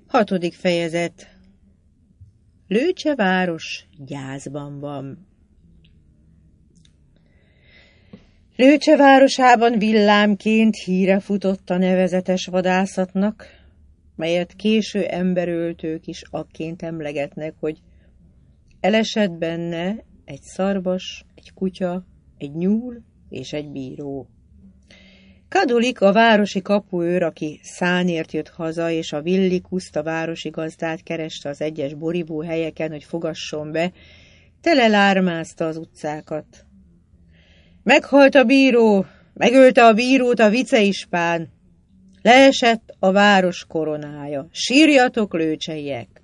6. fejezet. Lőcse város gyászban van. Lőcse városában villámként híre futott a nevezetes vadászatnak, melyet késő emberöltők is akként emlegetnek, hogy elesett benne egy szarvas, egy kutya, egy nyúl és egy bíró. Kadulik, a városi kapuőr, aki szánért jött haza, és a Villikuszt, a városi gazdát kereste az egyes borívó helyeken, hogy fogasson be, tele lármázta az utcákat. Meghalt a bíró, megölte a bírót a viceispán, leesett a város koronája, sírjatok, lőcseiek!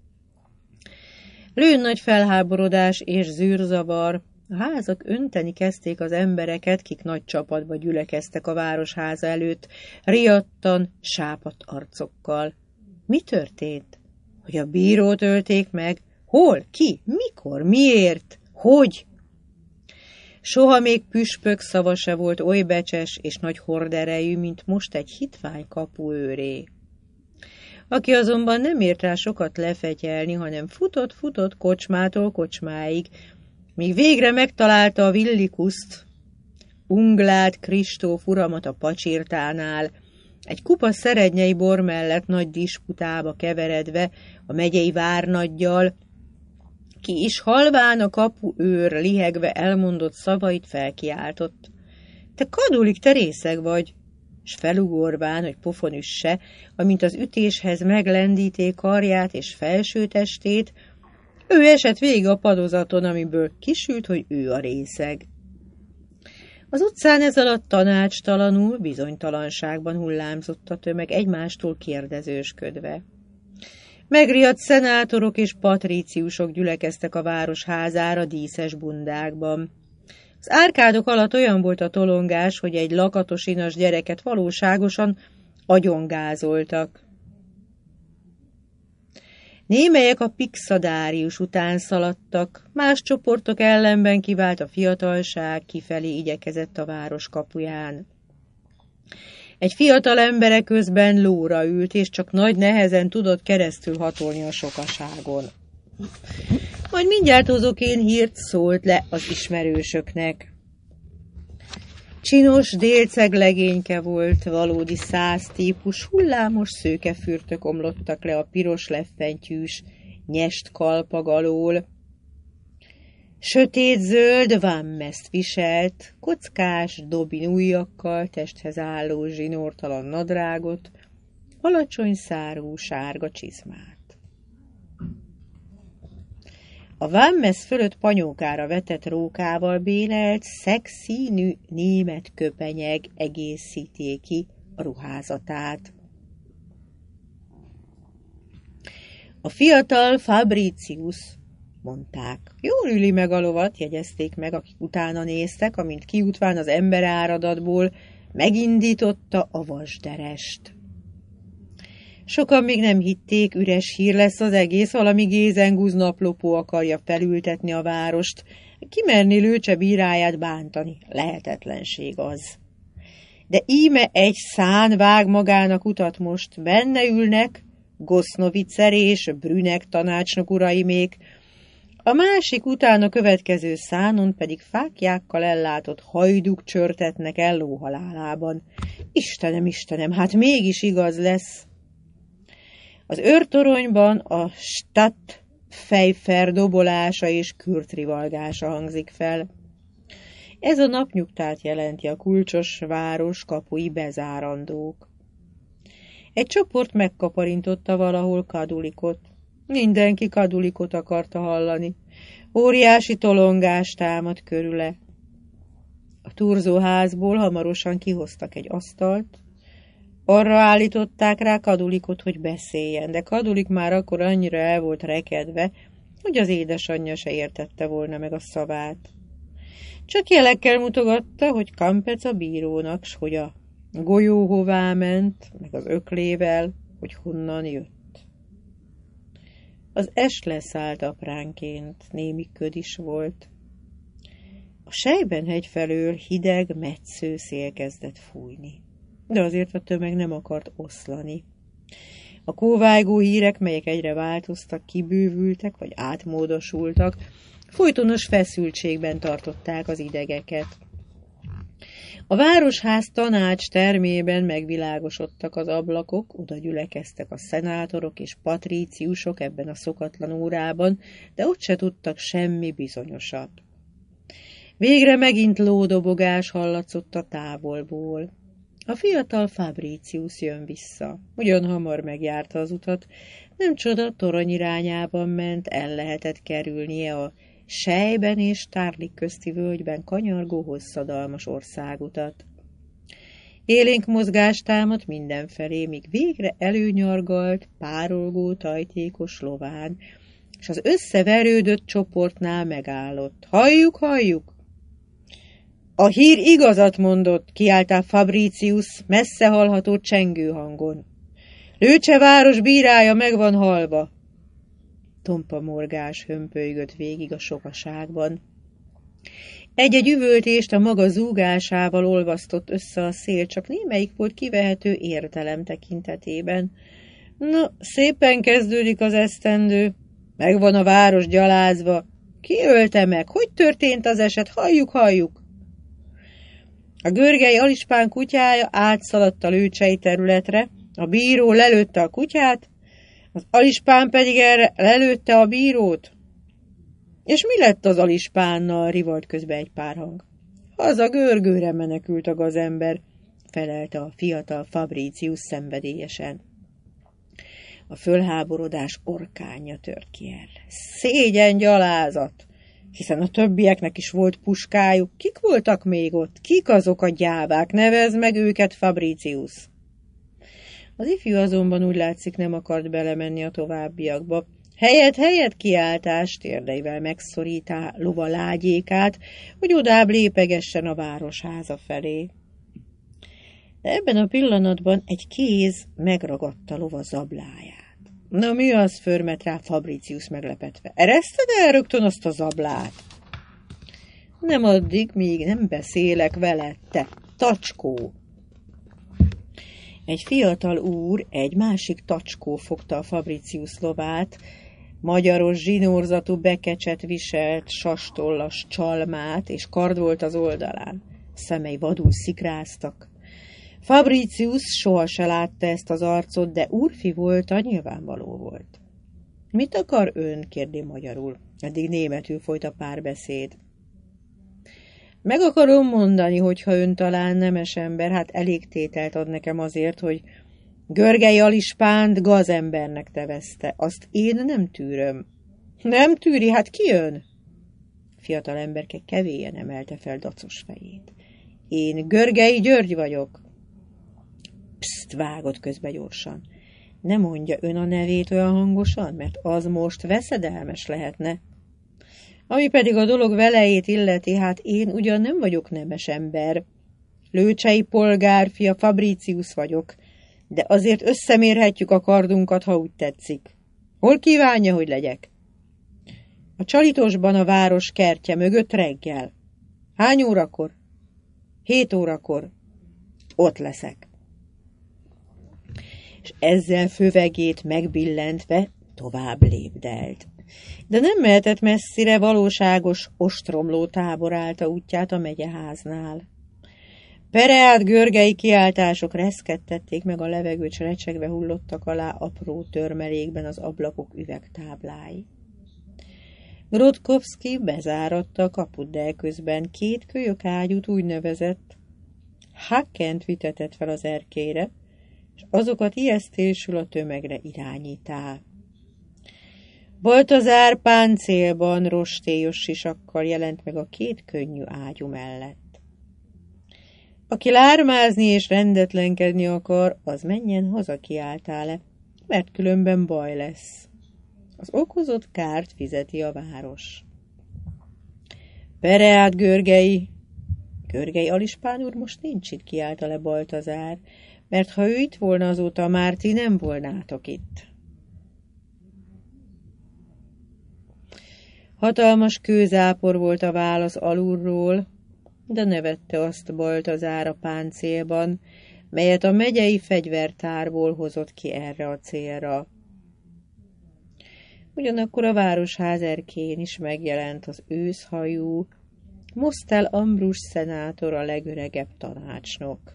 Lőn nagy felháborodás és zűrzavar, a házak önteni kezdték az embereket, kik nagy csapatba gyülekeztek a városháza előtt, riadtan, sápadt arcokkal. Mi történt? Hogy a bírót ölték meg? Hol? Ki? Mikor? Miért? Hogy? Soha még püspök szava se volt oly becses és nagy horderejű, mint most egy hitvány kapuőré. Aki azonban nem ért rá sokat lefegyelni, hanem futott kocsmától kocsmáig, míg végre megtalálta a Villikuszt, Unglád Kristóf uramat a pacsirtánál, egy kupa szerednyei bor mellett nagy disputába keveredve a megyei várnaggyal, ki is halván a kapuőr lihegve elmondott szavait felkiáltott. Te Kadulik, te részeg vagy! S felugorván, hogy pofon üsse, amint az ütéshez meglendíté karját és felső testét, ő esett végig a padozaton, amiből kisült, hogy ő a részeg. Az utcán ez alatt tanácstalanul, bizonytalanságban hullámzott a tömeg, egymástól kérdezősködve. Megriadt szenátorok és patríciusok gyülekeztek a városházára díszes bundákban. Az árkádok alatt olyan volt a tolongás, hogy egy lakatos inas gyereket valóságosan agyongázoltak. Némelyek a pixadárius után szaladtak, más csoportok ellenben kivált a fiatalság, kifelé igyekezett a város kapuján. Egy fiatal embere közben lóra ült, és csak nagy nehezen tudott keresztül hatolni a sokaságon. Majd mindjárt hozok én hírt, szólt le az ismerősöknek. Csinos délceg legényke volt, valódi 100 típus, hullámos szőkefürtök omlottak le a piros leffentyűs nyest kalpag alól. Sötét-zöld vámmeszt viselt, kockás dobin ujjakkal, testhez álló zsinórtalan nadrágot, alacsony szárú sárga csizmát. A vámmesz fölött panyókára vetett rókával bélelt, szexszínű német köpenyeg egészíti ki a ruházatát. A fiatal Fabricius, mondták. Jól üli meg a lovat, jegyezték meg, akik utána néztek, amint kiutván az emberáradatból megindította a vasderest. Sokan még nem hitték, üres hír lesz az egész, valami gézengúz naplopó akarja felültetni a várost. Kimerni Lőcse bíráját bántani, lehetetlenség az. De íme egy szán vág magának utat most, benne ülnek Gosznovicer és Brünek tanácsnok uraimék, a másik után a következő szánon pedig fáklyákkal ellátott hajduk csörtetnek el lóhalálában. Istenem, hát mégis igaz lesz. Az őrtoronyban a Stadtpfeifer dobolása és kürtrivalgása hangzik fel. Ez a napnyugtát jelenti, a kulcsos város kapui bezárandók. Egy csoport megkaparintotta valahol Kadulikot. Mindenki Kadulikot akarta hallani. Óriási tolongás támad körüle. A turzóházból hamarosan kihoztak egy asztalt. Arra állították rá Kadulikot, hogy beszéljen, de Kadulik már akkor annyira el volt rekedve, hogy az édesanyja se értette volna meg a szavát. Csak jelekkel mutogatta, hogy Kampec a bírónak, s hogy a golyó hová ment, meg az öklével, hogy honnan jött. Az est leszállt apránként, némi köd is volt. A Sejben-hegy felől hideg, metsző szél kezdett fújni, de azért a tömeg nem akart oszlani. A kóvájgó hírek, melyek egyre változtak, kibővültek vagy átmódosultak, folytonos feszültségben tartották az idegeket. A városház tanács termében megvilágosodtak az ablakok, oda gyülekeztek a szenátorok és patríciusok ebben a szokatlan órában, de ott se tudtak semmi bizonyosat. Végre megint lódobogás hallatszott a távolból. A fiatal Fabricius jön vissza. Ugyan hamar megjárta az utat, nem csoda, torony irányában ment, el lehetett kerülnie a Sejben és Tárlik közti völgyben kanyargó hosszadalmas országutat. Élénk mozgást támadt mindenfelé, míg végre előnyargalt, párolgó, tajtékos lován, és az összeverődött csoportnál megállott. Halljuk, halljuk! A hír igazat mondott, kiáltál Fabricius messze hallható csengő hangon. Lőcse város bírája meg van halva. Tompa morgás hömpölygött végig a sokaságban. Egy-egy üvöltést a maga zúgásával olvasztott össze a szél, csak némelyik volt kivehető értelem tekintetében. Na, szépen kezdődik az esztendő. Megvan a város gyalázva. Ki ölte meg? Hogy történt az eset? Halljuk, halljuk! A görgei alispán kutyája átszaladt a lőcsei területre, a bíró lelőtte a kutyát, az alispán pedig erre lelőtte a bírót. És mi lett az alispánnal? Rivalt közbe egy pár hang. Haza Görgőre menekült a gazember, felelte a fiatal Fabricius szenvedélyesen. A fölháborodás orkánja tört ki erre. Szégyen gyalázat! Hiszen a többieknek is volt puskájuk. Kik voltak még ott? Kik azok a gyávák? Nevezd meg őket, Fabricius! Az ifjú azonban úgy látszik nem akart belemenni a továbbiakba. Helyet kiáltást térdeivel megszorítá lova lágyékát, hogy odább lépegessen a városháza felé. De ebben a pillanatban egy kéz megragadta lova zabláját. Na mi az, förmet rá Fabricius meglepetve. Ereszted el rögtön azt a zablát? Nem addig, míg nem beszélek veled, te tacskó. Egy fiatal úr, egy másik tacskó fogta a Fabricius lovát, magyaros zsinórzatú bekecset viselt, sastollas csalmát, és kard volt az oldalán. Szemei vadul szikráztak. Fabricius soha se látta ezt az arcot, de úrfi volta, nyilvánvaló volt. Mit akar ön? Kérdi magyarul. Eddig németül folyt a párbeszéd. Meg akarom mondani, hogyha ön talán nemes ember, hát elég tételt ad nekem azért, hogy Görgei alispánt gazembernek tevezte. Azt én nem tűröm. Nem tűri? Hát ki ön? Fiatal emberke kevélyen emelte fel dacos fejét. Én Görgei György vagyok. Pszt, vágott közbe gyorsan. Ne mondja ön a nevét olyan hangosan, mert az most veszedelmes lehetne. Ami pedig a dolog velejét illeti, hát én ugyan nem vagyok nemes ember. Lőcsei polgárfia Fabricius vagyok, de azért összemérhetjük a kardunkat, ha úgy tetszik. Hol kívánja, hogy legyek? A Csalitosban a város kertje mögött reggel. Hány órakor? 7 órakor. Ott leszek. És ezzel fövegét megbillentve tovább lépdelt. De nem mehetett messzire, valóságos ostromló tábor állta útját a megyeháznál. Pereát görgei kiáltások reszkettették meg a levegőt, s recsegve hullottak alá apró törmelékben az ablakok üvegtáblái. Grodkowski bezáratta a kaput, de eközben 2 kölyök ágyút úgynevezett Hakkent vitetett fel az erkélyre, és azokat ijesztésül a tömegre irányítá. Baltazár páncélban rostélyos sisakkal jelent meg a 2 könnyű ágyú mellett. Aki lármázni és rendetlenkedni akar, az menjen haza, kiáltál le, mert különben baj lesz. Az okozott kárt fizeti a város. Pereát Görgei! Görgei alispán úr most nincs itt, kiálta le Baltazár, mert ha ő itt volna, azóta már ti nem volnátok itt. Hatalmas kőzápor volt a válasz alulról, de nevette azt Baltazár a páncélban, melyet a megyei fegyvertárból hozott ki erre a célra. Ugyanakkor a városház erkélyén is megjelent az őszhajú, Mostel Ambrus szenátor, a legöregebb tanácsnok.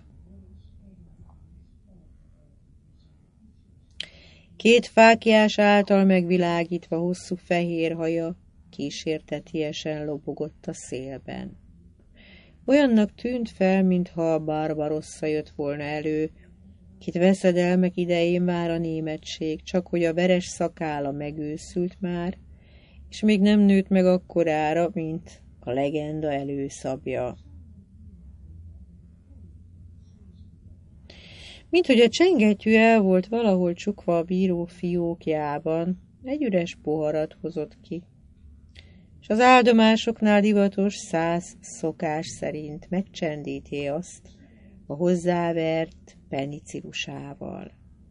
2 fáklyás által megvilágítva hosszú fehér haja kísértetiesen lobogott a szélben. Olyannak tűnt fel, mintha a Barbarossa jött volna elő, kit veszedelmek idején már a németség, csak hogy a veres szakálla megőszült már, és még nem nőtt meg akkorára, mint a legenda előszabja. Mint hogy a csengettyű el volt valahol csukva a bíró fiókjában, egy üres poharat hozott ki, és az áldomásoknál divatos 100 szokás szerint megcsendíti azt a hozzávert penicillusával.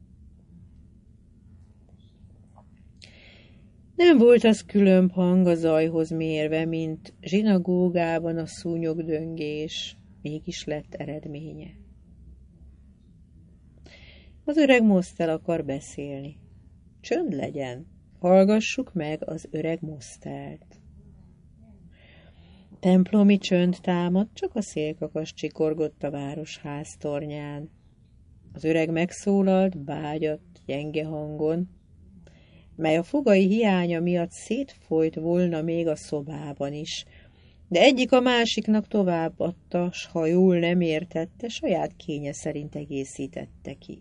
Nem volt az különb hang a zajhoz mérve, mint zsinagógában a szúnyogdöngés, mégis lett eredménye. Az öreg Mostel akar beszélni. Csönd legyen, hallgassuk meg az öreg Mostelt. Templomi csönd támadt, csak a szélkakas csikorgott a városház tornyán. Az öreg megszólalt, bágyadt, gyenge hangon, mely a fogai hiánya miatt szétfolyt volna még a szobában is, de egyik a másiknak továbbadta, s ha jól nem értette, saját kénye szerint egészítette ki.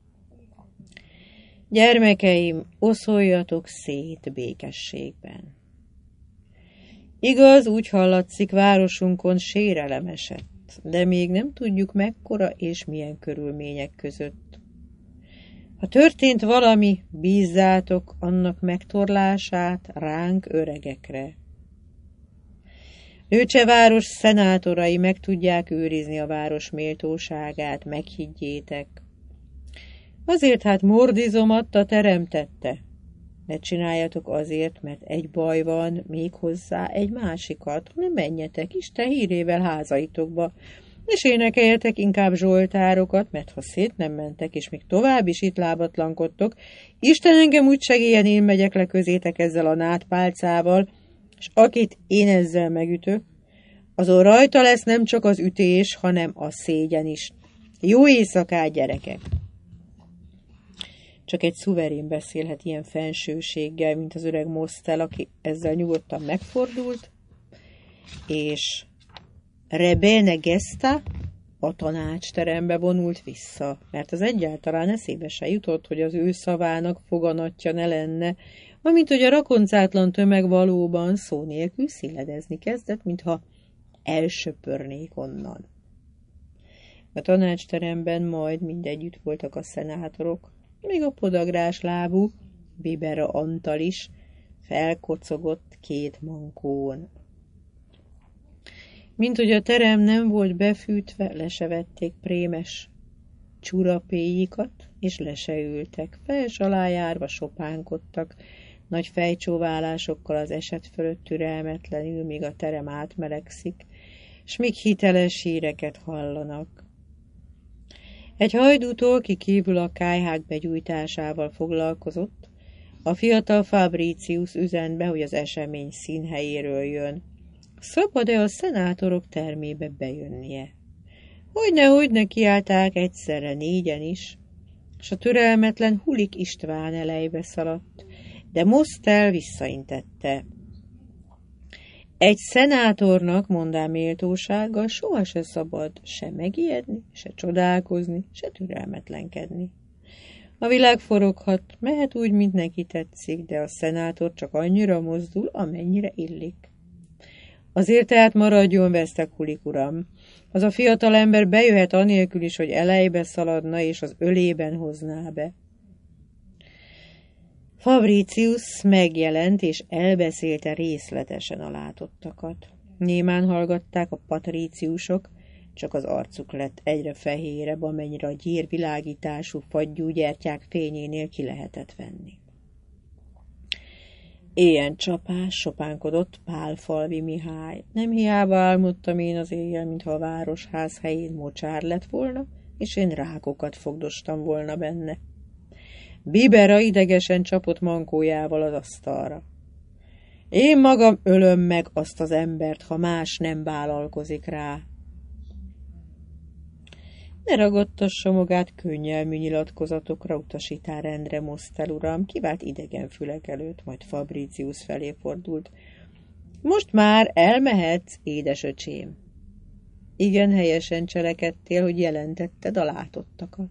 Gyermekeim, oszoljatok szét békességben. Igaz, úgy hallatszik, városunkon sérelem esett, de még nem tudjuk mekkora és milyen körülmények között. Ha történt valami, bízzátok annak megtorlását ránk öregekre. Lőcse város szenátorai meg tudják őrizni a város méltóságát, meghiggyétek. Azért hát Mordizomatta teremtette. Ne csináljatok azért, mert egy baj van, még hozzá egy másikat, hanem menjetek Isten hírével házaitokba, és énekeljetek inkább zsoltárokat, mert ha szét nem mentek, és még tovább is itt lábatlankodtok, Isten engem úgy segélyen, én megyek le közétek ezzel a nádpálcával, és akit én ezzel megütök, azon rajta lesz nem csak az ütés, hanem a szégyen is. Jó éjszakát, gyerekek! Csak egy szuverén beszélhet ilyen fensőséggel, mint az öreg Mostel, aki ezzel nyugodtan megfordult, és Rebene Gesta a tanácsterembe vonult vissza, mert az egyáltalán eszébe se jutott, hogy az ő szavának foganatja ne lenne, amint hogy a rakoncátlan tömeg valóban szó nélkül széledezni kezdett, mintha elsöpörnék onnan. A tanácsteremben majd mindegyütt voltak a szenátorok, még a podagrás lábú Bibera Antal is felkocogott 2 mankón. Mint hogy a terem nem volt befűtve, le se vették prémes csurapéjikat, és le se ültek. Fels alá járva sopánkodtak, nagy fejcsóválásokkal az eset fölött türelmetlenül, míg a terem átmelegszik, s míg hiteles híreket hallanak. Egy hajdútól, ki kívül a kályhák begyújtásával foglalkozott, a fiatal Fabricius üzent be, hogy az esemény színhelyéről jön. Szabad-e a szenátorok termébe bejönnie? Hogyne kiállták egyszerre 4-en is, s a türelmetlen Hulik István elejbe szaladt, de Mostel visszaintette. Egy szenátornak, mondám méltósággal, soha se szabad se megijedni, se csodálkozni, se türelmetlenkedni. A világ foroghat, mehet úgy, mint neki tetszik, de a szenátor csak annyira mozdul, amennyire illik. Azért tehát maradjon vesztek, Hulik uram. Az a fiatal ember bejöhet anélkül is, hogy elejbe szaladna, és az ölében hozná be. Fabricius megjelent, és elbeszélte részletesen a látottakat. Némán hallgatták a patríciusok, csak az arcuk lett egyre fehérebb, amennyire a gyérvilágítású fagyúgyertyák fényénél ki lehetett venni. Éjjel csapás, sopánkodott Pálfalvi Mihály. Nem hiába álmodtam én az éjjel, mintha a városház helyén mocsár lett volna, és én rákokat fogdostam volna benne. Bibera idegesen csapott mankójával az asztalra. Én magam ölöm meg azt az embert, ha más nem vállalkozik rá. Ne ragadtassa magát könnyelmű nyilatkozatokra, utasítá rendre, Mostel uram, kivált idegen fülek előtt, majd Fabricius felé fordult. Most már elmehetsz, édesöcsém. Igen helyesen cselekedtél, hogy jelentetted a látottakat.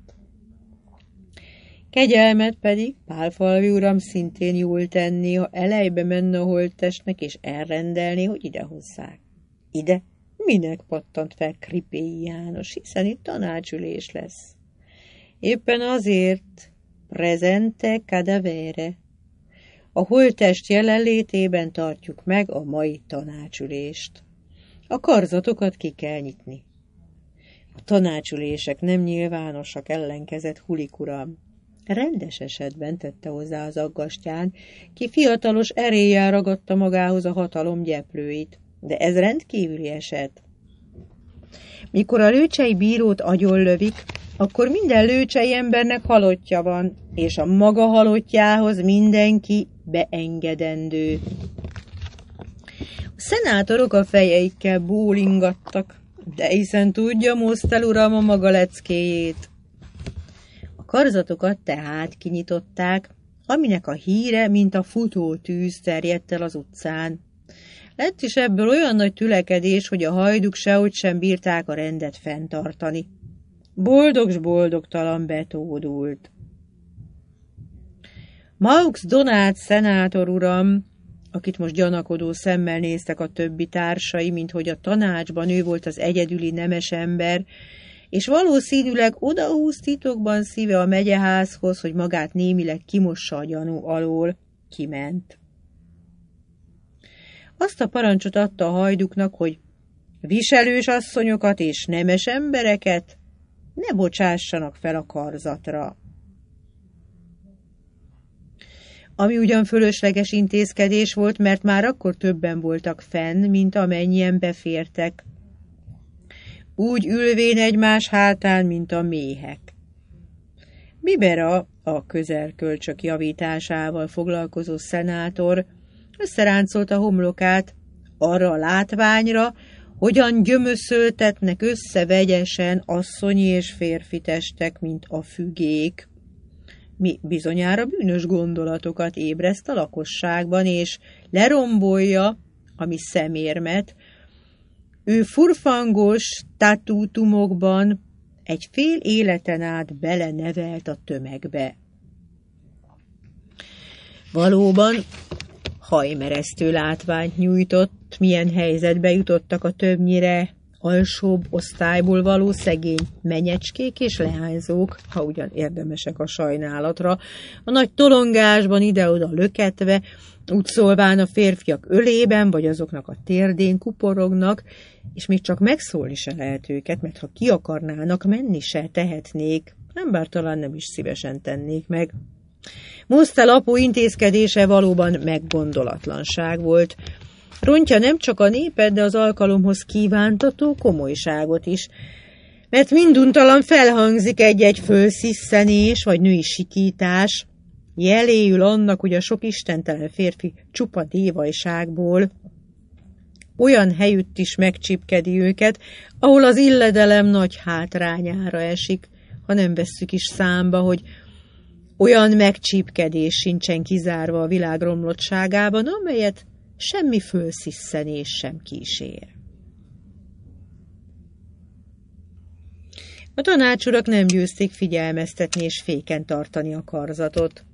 Kegyelmet pedig, Pálfalvi uram, szintén jól tenni, ha elejbe menne a holttestnek, és elrendelni, hogy idehozzák. Ide? Minek pattant fel Kripéi János, hiszen itt tanácsülés lesz. Éppen azért, presente cadavere. A holttest jelenlétében tartjuk meg a mai tanácsülést. A karzatokat ki kell nyitni. A tanácsülések nem nyilvánosak, ellenkezett Hulik uram. Rendes esetben, tette hozzá az aggastyán, ki fiatalos eréllyel ragadta magához a hatalom gyeplőit. De ez rendkívüli eset. Mikor a lőcsei bírót agyonlövik, akkor minden lőcsei embernek halottja van, és a maga halottjához mindenki beengedendő. A szenátorok a fejeikkel bólingattak, de hiszen tudja Mostel uram a maga leckéjét. A karzatokat tehát kinyitották, aminek a híre, mint a futótűz terjedt el az utcán. Lett is ebből olyan nagy tülekedés, hogy a hajduk sehogy sem bírták a rendet fenntartani. Boldog s boldogtalan betódult. Maux Donát szenátor uram, akit most gyanakodó szemmel néztek a többi társai, minthogy a tanácsban ő volt az egyedüli nemes ember, és valószínűleg odahúz titokban szíve a megyeházhoz, hogy magát némileg kimossa a gyanú alól, kiment. Azt a parancsot adta a hajduknak, hogy viselős asszonyokat és nemes embereket ne bocsássanak fel a karzatra. Ami ugyan fölösleges intézkedés volt, mert már akkor többen voltak fenn, mint amennyien befértek. Úgy ülvén egymás hátán, mint a méhek. Bibera, a közelkölcsök javításával foglalkozó szenátor, összeráncolta homlokát arra a látványra, hogyan gyömöszöltetnek össze vegyesen asszonyi és férfi testek, mint a fügék. Mi bizonyára bűnös gondolatokat ébreszt a lakosságban, és lerombolja, ami szemérmet, ő furfangos statútumokban egy fél életen át belenevelt a tömegbe. Valóban hajmeresztő látványt nyújtott, milyen helyzetbe jutottak a többnyire alsóbb osztályból való szegény menyecskék és leányzók, ha ugyan érdemesek a sajnálatra, a nagy tolongásban ide-oda löketve, úgy szólván a férfiak ölében, vagy azoknak a térdén kuporognak, és még csak megszólni se lehet őket, mert ha ki akarnának, menni se tehetnék, nem bár talán nem is szívesen tennék meg. Mostel apu intézkedése valóban meggondolatlanság volt. Rontja nem csak a népet, de az alkalomhoz kívántató komolyságot is, mert minduntalan felhangzik egy-egy fölszisszenés vagy női sikítás, jeléül annak, hogy a sok istentelen férfi csupa dévajságból olyan helyütt is megcsipkedi őket, ahol az illedelem nagy hátrányára esik, ha nem vesszük is számba, hogy olyan megcsípkedés sincsen kizárva a világ romlottságában, amelyet semmi fölszisszenés sem kísér. A tanácsurak nem győzték figyelmeztetni és féken tartani a karzatot.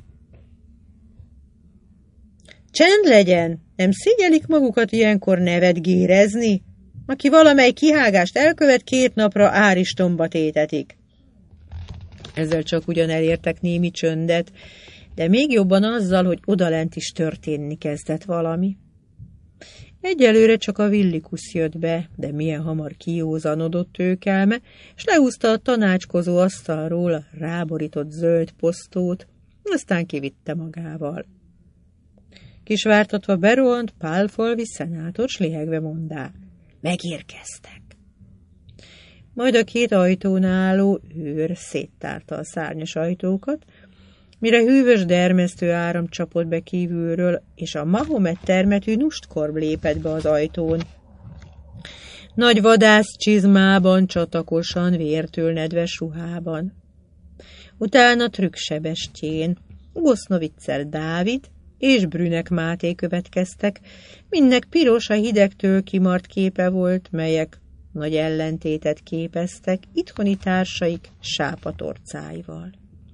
Csend legyen! Nem szégyelik magukat ilyenkor nevetgérezni? Aki valamely kihágást elkövet, 2 napra áristomba tétetik. Ezzel csak ugyan elértek némi csöndet, de még jobban azzal, hogy odalent is történni kezdett valami. Egyelőre csak a Villikusz jött be, de milyen hamar kijózanodott őkelme, és lehúzta a tanácskozó asztalról a ráborított zöld posztót, aztán kivitte magával. Kisvártatva berohant Pálfalvi szenátor, s lihegve mondá: megérkeztek. Majd a két ajtón álló őr széttárta a szárnyas ajtókat, mire hűvös dermesztő áram csapott be kívülről, és a Mahomet termetű Nustkorb lépett be az ajtón. Nagy vadász csizmában, csatakosan, vértől nedves ruhában. Utána Trükk Sebestyén, Gosnoviczer Dávid és Brünek Máté következtek, mindnek piros a hidegtől kimart képe volt, melyek nagy ellentétet képeztek itthoni társaik sápatorcáival.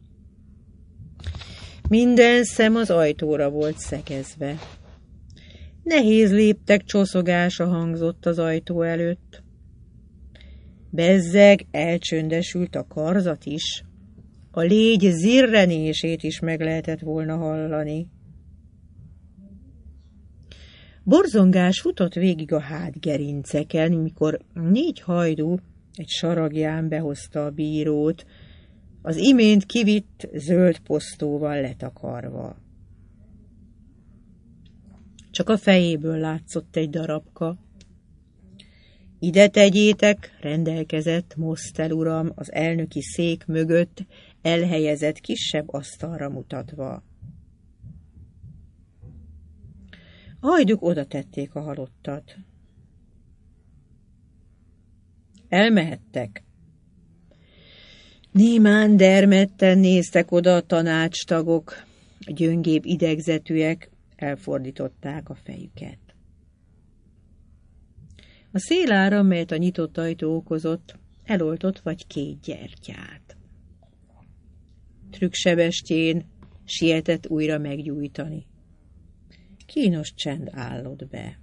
Minden szem az ajtóra volt szegezve. Nehéz léptek csoszogása hangzott az ajtó előtt. Bezzeg elcsöndesült a karzat is. A légy zirrenését is meg lehetett volna hallani. Borzongás futott végig a hátgerinceken, mikor 4 hajdú egy saragján behozta a bírót, az imént kivitt zöld posztóval letakarva. Csak a fejéből látszott egy darabka. Ide tegyétek, rendelkezett Mostel uram az elnöki szék mögött elhelyezett kisebb asztalra mutatva. A hajduk oda tették a halottat. Elmehettek. Némán dermedten néztek oda a tanácstagok, a gyöngébb idegzetűek elfordították a fejüket. A széláram, melyet a nyitott ajtó okozott, eloltott vagy 2 gyertyát. Trükk Sebestyén sietett újra meggyújtani. Kínos csend állott be.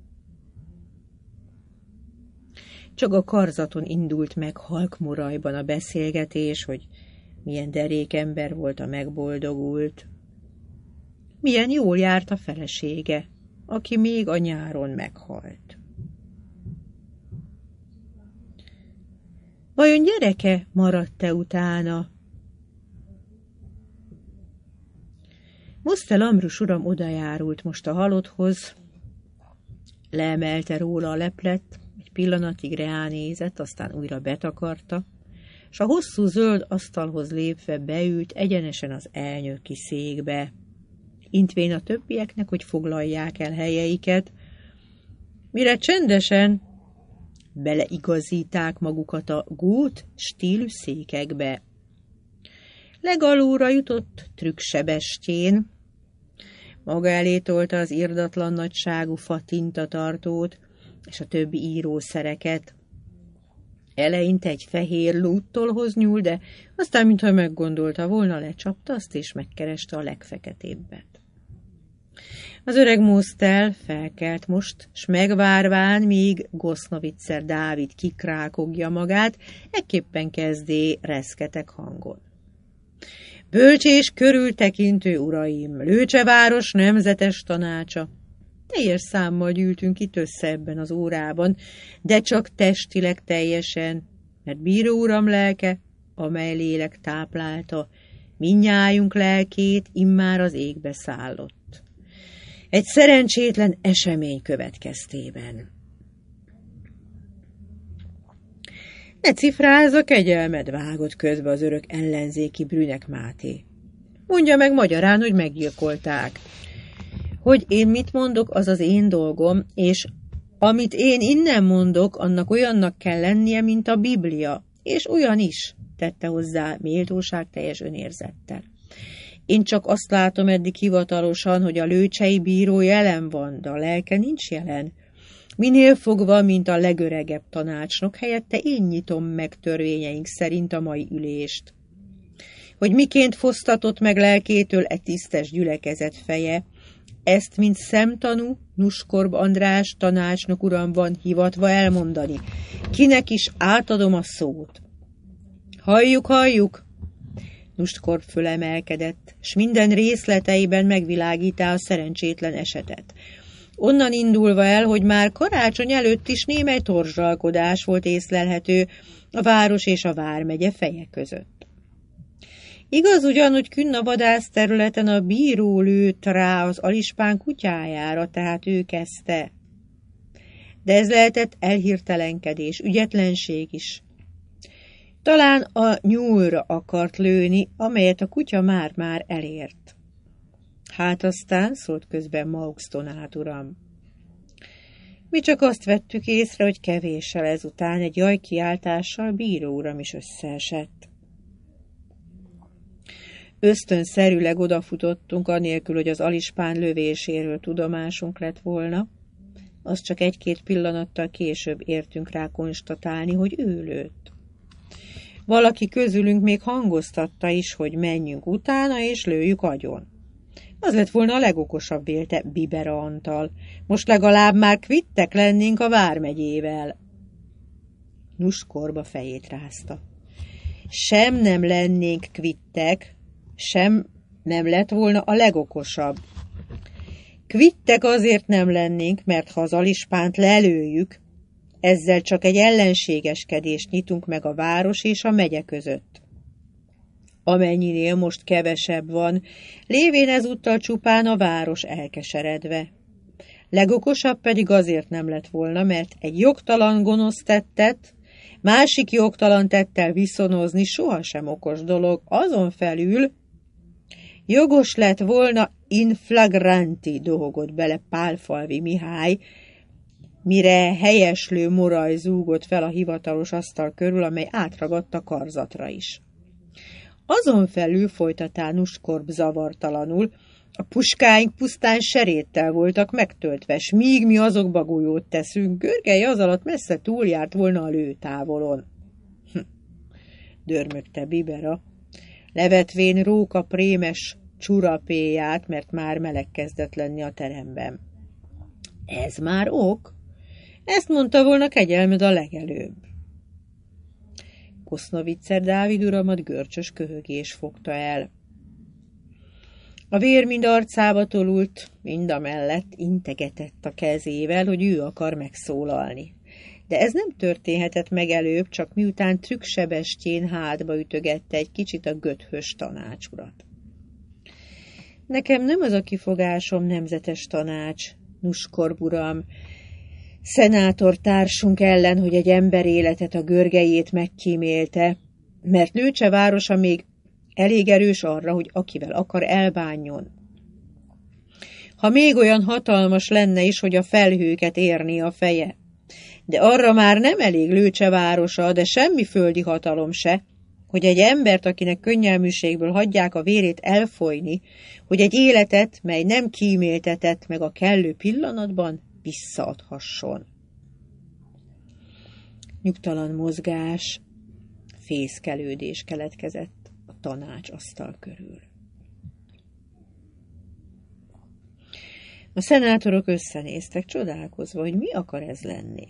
Csak a karzaton indult meg halkmorajban a beszélgetés, hogy milyen derék ember volt a megboldogult. Milyen jól járt a felesége, aki még a nyáron meghalt. Vajon gyereke maradt-e utána? Mostel Ambrus uram odajárult most a halotthoz, leemelte róla a leplet, egy pillanatig ránézett, aztán újra betakarta, s a hosszú zöld asztalhoz lépve beült egyenesen az elnöki székbe, intvén a többieknek, hogy foglalják el helyeiket, mire csendesen beleigazíták magukat a gót stílű székekbe. Legalulra jutott Trükk Sebestyén, maga elé tolta az irdatlan nagyságú fa tintatartót és a többi írószereket. Eleinte egy fehér lúttolhoz nyúl, de aztán, mintha meggondolta volna, lecsapta azt és megkereste a legfeketébbet. Az öreg Mostel felkelt most, s megvárván, míg Gosnoviczer Dávid kikrákogja magát, ekképpen kezdé reszketek hangon. Bölcs és körültekintő uraim, Lőcse város nemzetes tanácsa. Teljes számmal gyűltünk itt össze ebben az órában, de csak testileg teljesen, mert bíró uram lelke, amely lélek táplálta, mindnyájunk lelkét immár az égbe szállott. Egy szerencsétlen esemény következtében. Ne cifrázz, a kegyelmed, vágott közbe az örök ellenzéki Brünek Máté. Mondja meg magyarán, hogy meggyilkolták. Hogy én mit mondok, az az én dolgom, és amit én innen mondok, annak olyannak kell lennie, mint a Biblia, és olyan is, tette hozzá méltóságteljes önérzettel. Én csak azt látom eddig hivatalosan, hogy a lőcsei bíró jelen van, de a lelke nincs jelen. Minél fogva, mint a legöregebb tanácsnok, helyette én nyitom meg törvényeink szerint a mai ülést. Hogy miként fosztatott meg lelkétől tisztes gyülekezet feje, ezt, mint szemtanú, Nustkorb András tanácsnok uram van hivatva elmondani. Kinek is átadom a szót. Halljuk, halljuk! Nustkorb fölemelkedett, s minden részleteiben megvilágítá a szerencsétlen esetet. Onnan indulva el, hogy már karácsony előtt is némely torzsalkodás volt észlelhető a város és a vármegye feje között. Igaz ugyan, hogy künn a vadász területen a bíró lőtt rá az alispán kutyájára, tehát ő kezdte. De ez lehetett elhirtelenkedés, ügyetlenség is. Talán a nyúlra akart lőni, amelyet a kutya már-már elért. Hát aztán, szólt közben Mauxton áturam. Mi csak azt vettük észre, hogy kevéssel ezután egy jajkiáltással bíró uram is összeesett. Ösztönszerűleg odafutottunk, anélkül, hogy az alispán lövéséről tudomásunk lett volna. Az csak egy-két pillanattal később értünk rá konstatálni, hogy ő lőtt. Valaki közülünk még hangoztatta is, hogy menjünk utána, és lőjük agyon. Az lett volna a legokosabb, vélte Bibera Antal. Most legalább már kvittek lennénk a vármegyével. Nuskorba fejét rázta. Sem nem lennénk kvittek, sem nem lett volna a legokosabb. Kvittek azért nem lennénk, mert ha az alispánt lelőjük, ezzel csak egy ellenségeskedést nyitunk meg a város és a megye között. Amennyinél most kevesebb van, lévén ezúttal csupán a város elkeseredve. Legokosabb pedig azért nem lett volna, mert egy jogtalan gonosz tettet, másik jogtalan tettel viszonozni sohasem okos dolog, azon felül jogos lett volna in flagranti, dohogott bele Pálfalvi Mihály, mire helyeslő moraj zúgott fel a hivatalos asztal körül, amely átragadt a karzatra is. Azon felül, folytatá Nuskorb zavartalanul, a puskáink pusztán seréttel voltak megtöltve, s míg mi azokba golyót teszünk, Görgely az alatt messze túljárt volna a lőtávolon. Dörmögte Bibera, levetvén róka prémes csurapéját, mert már meleg kezdett lenni a teremben. Ez már ok? Ezt mondta volna kegyelmed a legelőbb. Kosznoviczer Dávid uramat görcsös köhögés fogta el. A vér mind arcába tolult, mind a mellett integetett a kezével, hogy ő akar megszólalni. De ez nem történhetett meg előbb, csak miután trükksebestjén hátba ütögette egy kicsit a göthös tanácsurat. Nekem nem az a kifogásom, nemzetes tanács, Nuskorb uram, szenátor társunk ellen, hogy egy ember életet, a Görgelyét megkímélte, mert Lőcse városa még elég erős arra, hogy akivel akar elbánjon. Ha még olyan hatalmas lenne is, hogy a felhőket érné a feje, de arra már nem elég Lőcse városa, de semmi földi hatalom se, hogy egy embert, akinek könnyelműségből hagyják a vérét elfolyni, hogy egy életet, mely nem kíméltetett meg a kellő pillanatban, visszaadhasson. Nyugtalan mozgás, fészkelődés keletkezett a tanácsasztal körül. A szenátorok összenéztek, csodálkozva, hogy mi akar ez lenni.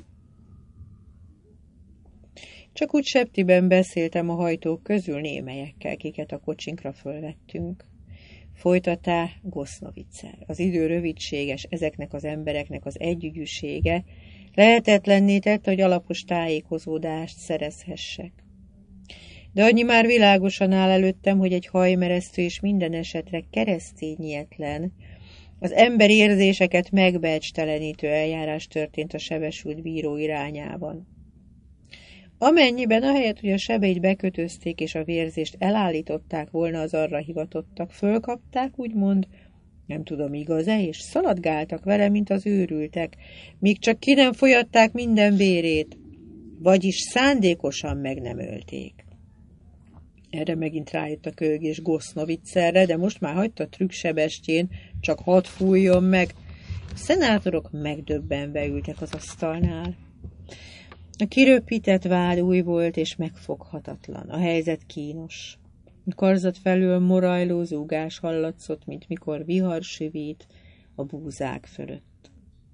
Csak úgy septiben beszéltem a hajtók közül némelyekkel, kiket a kocsinkra fölvettünk. Folytatá Gosznoviczer. Az idő rövidséges, ezeknek az embereknek az együgyűsége lehetetlenné tett, hogy alapos tájékozódást szerezhessek. De annyi már világosan áll előttem, hogy egy hajmeresztő és minden esetre keresztényietlen, az emberi érzéseket megbeecstelenítő eljárás történt a sebesült bíró irányában. Amennyiben ahelyett, hogy a sebeit bekötözték és a vérzést elállították volna, az arra hivatottak, fölkapták, úgymond, nem tudom igaz-e, és szaladgáltak vele, mint az őrültek, míg csak ki nem folyatták minden vérét, vagyis szándékosan meg nem ölték. Erre megint rájött a köhögés Gosznovicerre, de most már hagyta trükksebestjén, csak hadd fújjon meg. A szenátorok megdöbbenve ültek az asztalnál. A kiröppített vád új volt és megfoghatatlan. A helyzet kínos. A karzat felül morajló zúgás hallatszott, mint mikor vihar süvít a búzák fölött.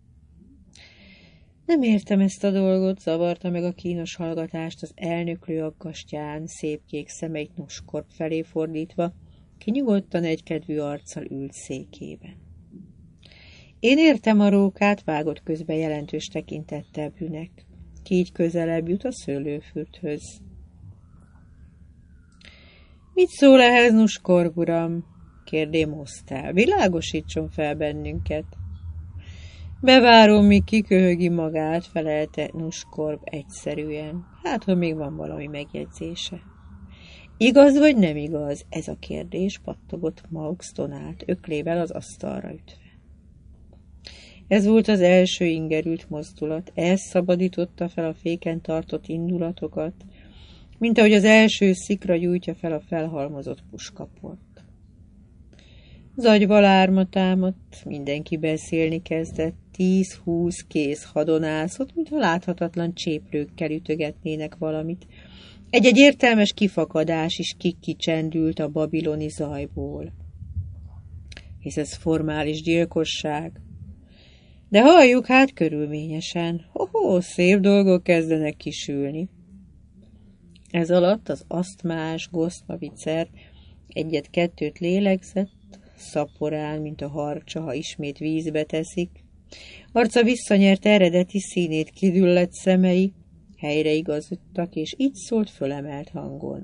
Nem értem ezt a dolgot, zavarta meg a kínos hallgatást az elnöklő aggastyán, szép kék szemeit Nuskorb felé fordítva, ki nyugodtan egykedvű arccal ült székében. Én értem a rókát, vágott közbe jelentős tekintettel Bűnek. Ki így közelebb jut a szőlőfürthöz. Mit szól ehhez, Nuskorb uram? Kérdé Mosztel. Világosítson fel bennünket. Bevárom, míg kiköhögi magát, felelte Nuskorb egyszerűen. Hát, ha még van valami megjegyzése. Igaz vagy nem igaz? Ez a kérdés, pattogott Maux Donát, öklével az asztalra ütve. Ez volt az első ingerült mozdulat, ez szabadította fel a féken tartott indulatokat, mint ahogy az első szikra gyújtja fel a felhalmozott puskaport. Zagyval árma támadt, mindenki beszélni kezdett, 10-20 kéz hadonászott, mintha láthatatlan cséplőkkel ütögetnének valamit. Egy-egy értelmes kifakadás is kikicsendült a babiloni zajból. Hisz ez formális gyilkosság. De halljuk hát körülményesen. Szép dolgok kezdenek kisülni. Ez alatt az asztmás Gosnovicer egyet-kettőt lélegzett, szaporán, mint a harcsa, ha ismét vízbe teszik. Arca visszanyert eredeti színét, kidüllett szemei helyre igazodtak, és így szólt fölemelt hangon.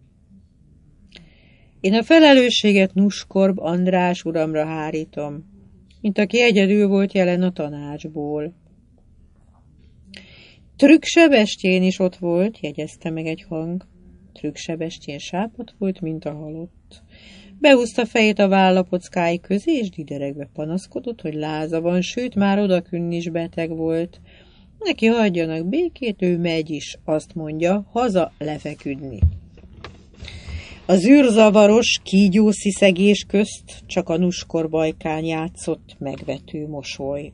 Én a felelősséget Nuskorb András uramra hárítom, mint aki egyedül volt jelen a tanácsból. Trükk Sebestyén is ott volt, jegyezte meg egy hang. Trükk Sebestyén sápadt volt, mint a halott. Behúzta fejét a vállapockái közé, és dideregve panaszkodott, hogy láza van, sőt, már odakünn is beteg volt. Neki hagyjanak békét, ő megy is, azt mondja, haza lefeküdni. Az űrzavaros, kígyó sziszegés közt csak a Nuskorb ajkán játszott megvető mosoly.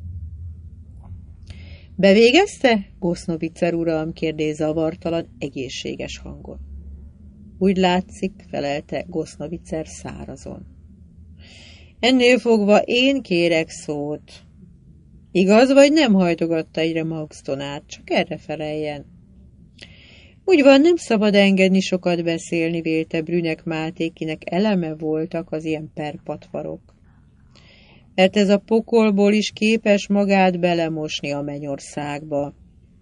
Bevégezte? Gosnovicer uram, kérdé zavartalan, egészséges hangon. Úgy látszik, felelte Gosnovicer szárazon. Ennél fogva én kérek szót. Igaz vagy nem, hajtogatta egyre Maux Donát, csak erre feleljen. Úgy van, nem szabad engedni sokat beszélni, vélte Brünek Mátékinek eleme voltak az ilyen perpatvarok. Mert ez a pokolból is képes magát belemosni a mennyországba.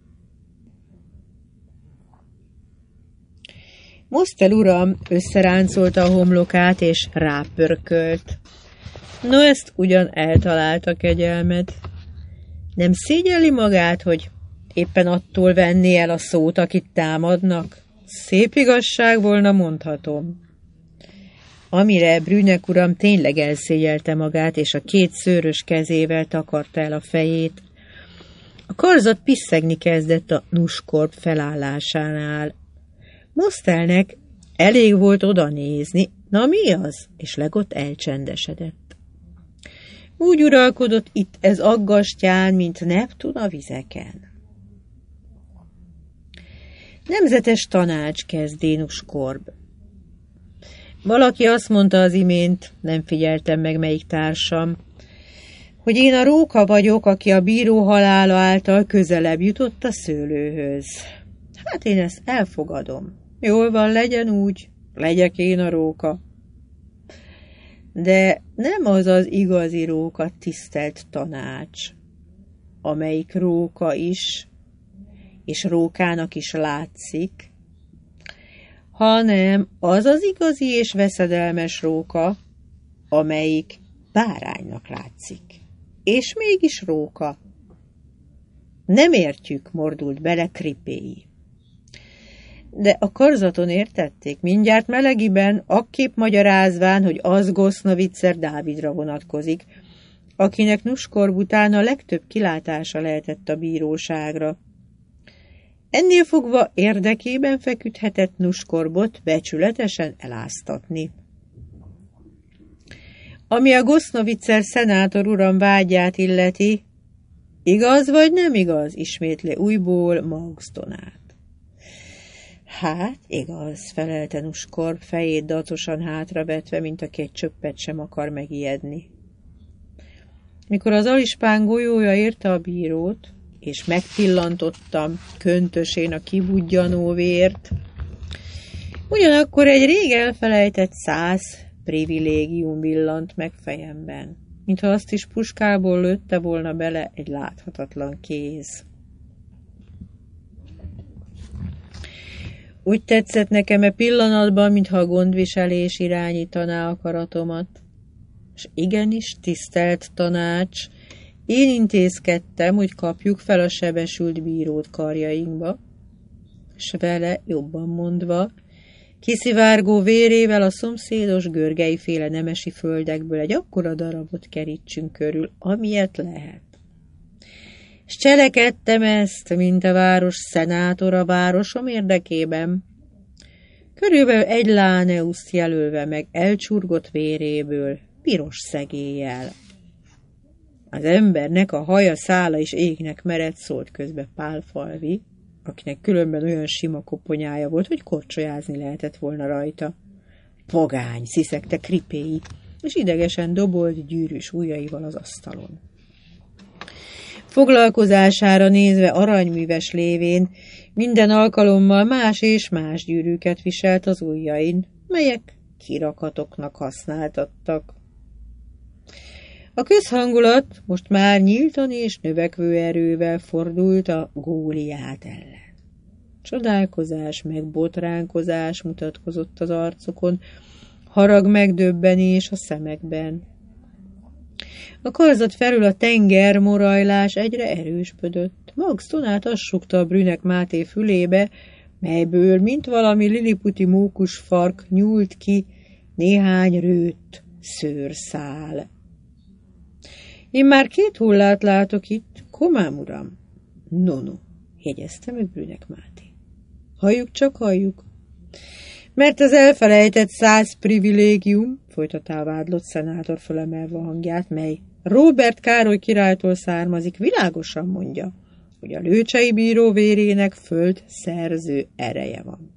Mosztel uram összeráncolta a homlokát, és rápörkölt. No, ezt ugyan eltalálta kegyelmed. Nem szégyelli magát, hogy éppen attól venné el a szót, akit támadnak? Szép igazság volna, mondhatom. Amire Brünek uram tényleg elszégyelte magát, és a két szőrös kezével takarta el a fejét. A karzat piszegni kezdett a Nuskorb felállásánál. Mosztelnek elég volt oda nézni, na mi az? És legott elcsendesedett. Úgy uralkodott itt ez aggastyán, mint Neptun a vizeken. Nemzetes tanács, kezd Nuskorb. Valaki azt mondta az imént, nem figyeltem meg melyik társam, hogy én a róka vagyok, aki a bíró halála által közelebb jutott a szőlőhöz. Hát én ezt elfogadom. Jól van, legyen úgy, legyek én a róka. De nem az az igazi róka, tisztelt tanács, amelyik róka is, és rókának is látszik, hanem az az igazi és veszedelmes róka, amelyik báránynak látszik. És mégis róka. Nem értjük, mordult bele Kripéi. De a karzaton értették, mindjárt melegiben, akképp magyarázván, hogy az Gosnovicer Dávidra vonatkozik, akinek Nuskorb után a legtöbb kilátása lehetett a bíróságra. Ennél fogva érdekében feküdhetett Nuskorbot becsületesen eláztatni. Ami a Gosnovicer szenátor uram vágyát illeti, igaz vagy nem igaz, ismétli újból Maux Donát. Hát, igaz, felelte Nuskorb, fejét datosan hátravetve, mint aki egy csöppet sem akar megijedni. Mikor az alispán golyója érte a bírót, és megpillantottam köntösén a kibudjanó vért, ugyanakkor egy rég elfelejtett 100 privilégium villant meg fejemben, mintha azt is puskából lőtte volna bele egy láthatatlan kéz. Úgy tetszett nekem e pillanatban, mintha a gondviselés irányítaná akaratomat. És igenis, tisztelt tanács, Én intézkedtem, hogy kapjuk fel a sebesült bírót karjainkba, s vele jobban mondva, kiszivárgó vérével a szomszédos Görgei-féle nemesi földekből egy akkora darabot kerítsünk körül, amilyet lehet. S cselekedtem ezt, mint a város szenátora városom érdekében. Körülbelül egy láneuszt jelölve meg elcsurgott véréből, piros szegéllyel. Az embernek a haja, szála is égnek mered, szólt közbe Pálfalvi, akinek különben olyan sima koponyája volt, hogy korcsolyázni lehetett volna rajta. Pogány, sziszegte Kripéi, és idegesen dobolt gyűrűs ujjaival az asztalon. Foglalkozására nézve aranyműves lévén minden alkalommal más és más gyűrűket viselt az ujjain, melyek kirakatoknak használtattak. A közhangulat most már nyíltan és növekvő erővel fordult a Góliát ellen. Csodálkozás meg botránkozás mutatkozott az arcokon, harag megdöbbenés a szemekben. A karzat felül a tenger morajlás egyre erősödött. Max Donát azt sukta a Brünek Máté fülébe, melyből, mint valami liliputi mókus fark nyúlt ki néhány rőtt szőrszál. Én már 2 hullát látok itt, komám uram. No, jegyezte meg Brünek Máté. Halljuk csak, halljuk. Mert az elfelejtett 100 privilégium, folytatta a vádlott szenátor fölemelve a hangját, mely Róbert Károly királytól származik, világosan mondja, hogy a lőcsei bíró vérének föld szerző ereje van.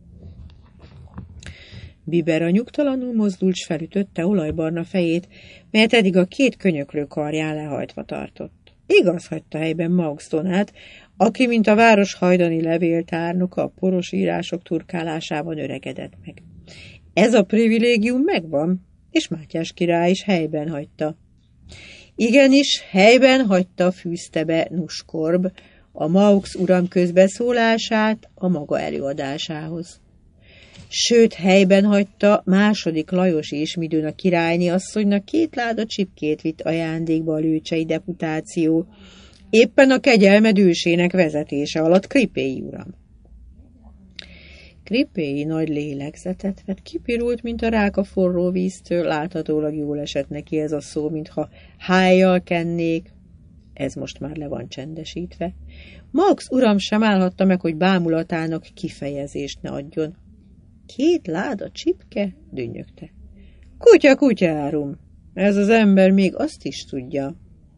Bibera nyugtalanul mozdult, s felütötte olajbarna fejét, melyet eddig a 2 könyöklő karján lehajtva tartott. Igaz hagyta helyben Max Donát, aki, mint a város hajdani levéltárnoka, a poros írások turkálásában öregedett meg. Ez a privilégium megvan, és Mátyás király is helyben hagyta. Igenis, helyben hagyta, fűzte be Nuskorb a Maux uram közbeszólását a maga előadásához. Sőt, helyben hagyta II. Lajos Ismidőn a királyné asszonynak 2 láda csipkét vitt ajándékba a lőcsei deputáció, éppen a kegyelmed ősének vezetése alatt Kripéi uram. Kripéi nagy lélegzetet vett, kipirult, mint a rák a forró víztől, láthatólag jól esett neki ez a szó, mintha hájjal kennék. Ez most már le van csendesítve. Max uram sem állhatta meg, hogy bámulatának kifejezést ne adjon. 2 láda csipke? Dünnyögte. Kutya, kutyárum! Ez az ember még azt is tudja.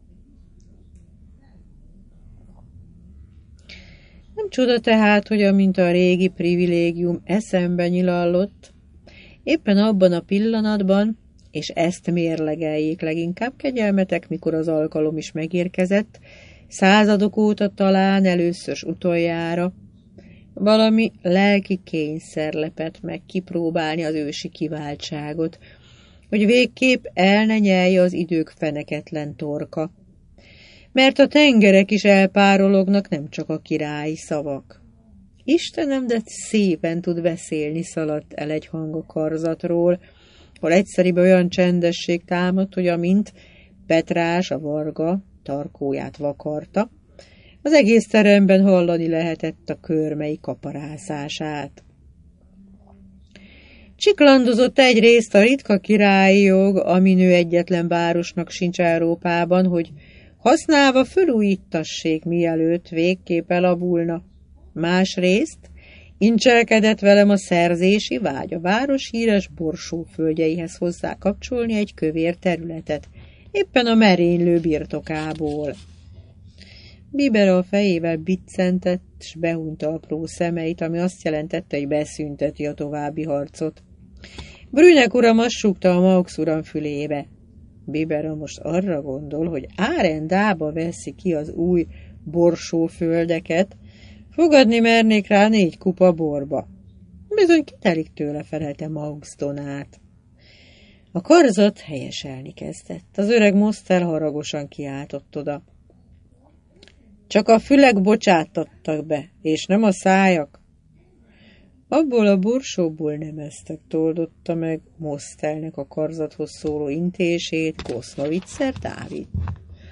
Nem csoda tehát, hogy amint a régi privilégium eszembe nyilallott, éppen abban a pillanatban, és ezt mérlegeljék leginkább kegyelmetek, mikor az alkalom is megérkezett, századok óta talán először utoljára, valami lelki kényszer lepett meg kipróbálni az ősi kiváltságot, hogy végképp el ne nyelje az idők feneketlen torka. Mert a tengerek is elpárolognak, nem csak a királyi szavak. Istenem, de szépen tud beszélni, szaladt el egy hang a karzatról, hol egyszerűen olyan csendesség támadt, hogy amint Petrás a varga tarkóját vakarta, az egész teremben hallani lehetett a körmei kaparászását. Csiklandozott egyrészt a ritka királyi jog, ami nő egyetlen városnak sincs Európában, hogy használva fölújítassék, mielőtt végképp elavulna. Másrészt incselkedett velem a szerzési vágy, a város híres borsóföldjeihez hozzá kapcsolni egy kövér területet, éppen a merénylő birtokából. Bibera a fejével biccentett, s behúnyta apró szemeit, ami azt jelentette, hogy beszünteti a további harcot. Brünek uram azt súgta a Maux uram fülébe. Bibera most arra gondol, hogy árendába veszi ki az új borsóföldeket, fogadni mernék rá 4 kupa borba. Bizony kitelik tőle, felelte Maux Donát. A karzat helyeselni kezdett. Az öreg Moszter haragosan kiáltott oda. Csak a fülek bocsáttattak be, és nem a szájak. Abból a borsóból nem eztek, toldotta meg Mosztelnek a karzathoz szóló intését Kosznoviczer Dávid.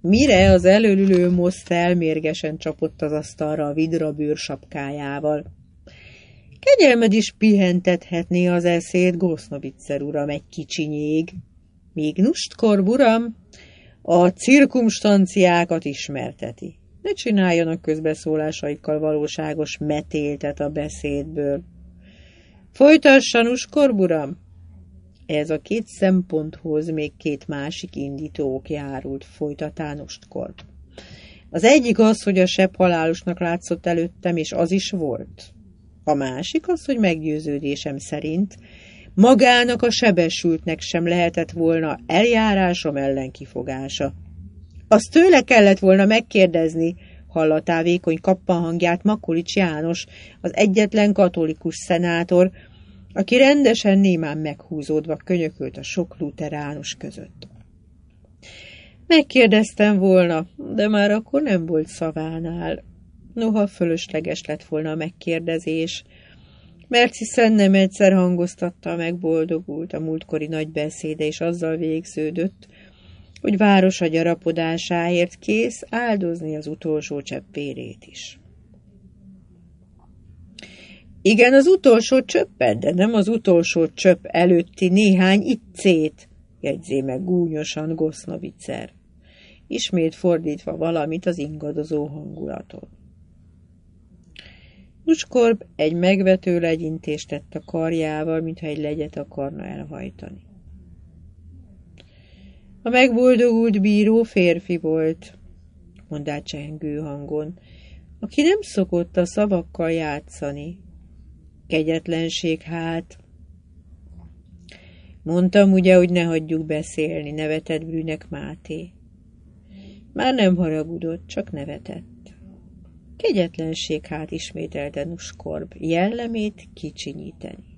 mire az előülő Mosztel mérgesen csapott az asztalra a vidra bőrsapkájával. Kegyelmed is pihentethetné az eszét, Gosznoviczer uram, egy kicsi nyég. Míg Nustkorb uram a cirkumstanciákat ismerteti. Ne csináljanak közbeszólásaikkal valóságos metéltet a beszédből. Folytassa, Nustkorb uram! Ez a két szemponthoz még két másik indítók járult, folytatá Nustkorb. Az egyik az, hogy a sebb halálosnak látszott előttem, és az is volt. A másik az, hogy meggyőződésem szerint magának a sebesültnek sem lehetett volna eljárásom ellen kifogása. Azt tőle kellett volna megkérdezni, hallatá vékony kappanhangját Makolics János, az egyetlen katolikus szenátor, aki rendesen némán meghúzódva könyökölt a sok luteránus között. Megkérdeztem volna, de már akkor nem volt szavánál. Noha fölösleges lett volna a megkérdezés, mert hiszen nem egyszer hangoztatta megboldogult a múltkori nagy beszéde, és azzal végződött, hogy városa gyarapodásáért kész áldozni az utolsó csepp vérét is. Igen, az utolsó csöppet, de nem az utolsó csöpp előtti néhány iccét, jegyzé meg gúnyosan Gosznoviczer, ismét fordítva valamit az ingadozó hangulaton. Nustkorb egy megvető legyintést tett a karjával, mintha egy legyet akarna elhajtani. A megboldogult bíró férfi volt, mondá csengő hangon, aki nem szokott a szavakkal játszani. Kegyetlenség hát. Mondtam ugye, hogy ne hagyjuk beszélni, nevetett Brünek Máté. Már nem haragudott, csak nevetett. Kegyetlenség hát, ismételte Nustkorb, jellemét kicsinyíteni.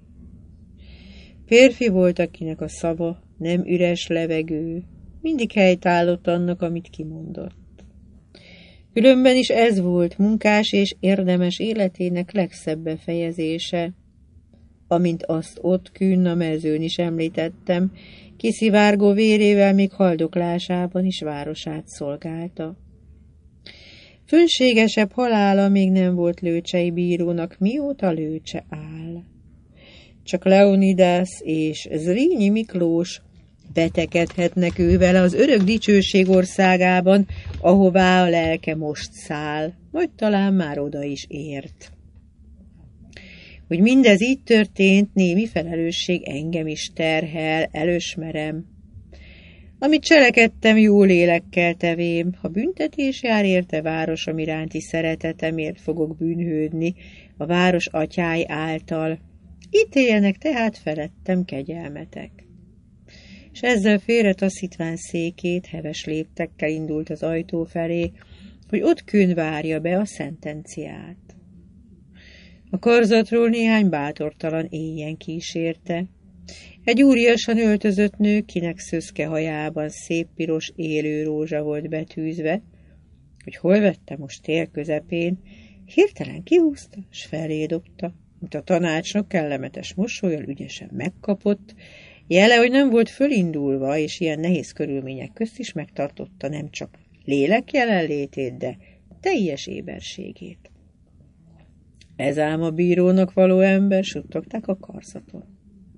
Férfi volt, akinek a szava nem üres levegő, mindig helytállott annak, amit kimondott. Különben is ez volt munkás és érdemes életének legszebb befejezése, amint azt ott künn a mezőn is említettem, kiszivárgó vérével még haldoklásában is városát szolgálta. Fönségesebb halála még nem volt Lőcsei bírónak, mióta Lőcse áll. Csak Leonidas és Zrínyi Miklós betekedhetnek ővel az örök dicsőség országában, ahová a lelke most száll, vagy talán már oda is ért. Hogy mindez így történt, némi felelősség engem is terhel, elismerem. Amit cselekedtem, jó lélekkel tevém, ha büntetés jár érte városom iránti szeretetemért fogok bűnhődni a város atyái által. Ítéljenek tehát felettem kegyelmetek. És ezzel félretaszítván székét heves léptekkel indult az ajtó felé, hogy ott kőn várja be a szentenciát. A karzatról néhány bátortalan éjjen kísérte. Egy úriasan öltözött nő, kinek szöszke hajában szép piros élő rózsa volt betűzve, hogy hol vette most tél közepén, hirtelen kihúzta, s felé dobta, mint a tanácsnok kellemetes mosollyal ügyesen megkapott, jele, hogy nem volt fölindulva, és ilyen nehéz körülmények közt is megtartotta nem csak lélek jelenlétét, de teljes éberségét. Ez ám a bírónak való ember, suttogták a karzaton.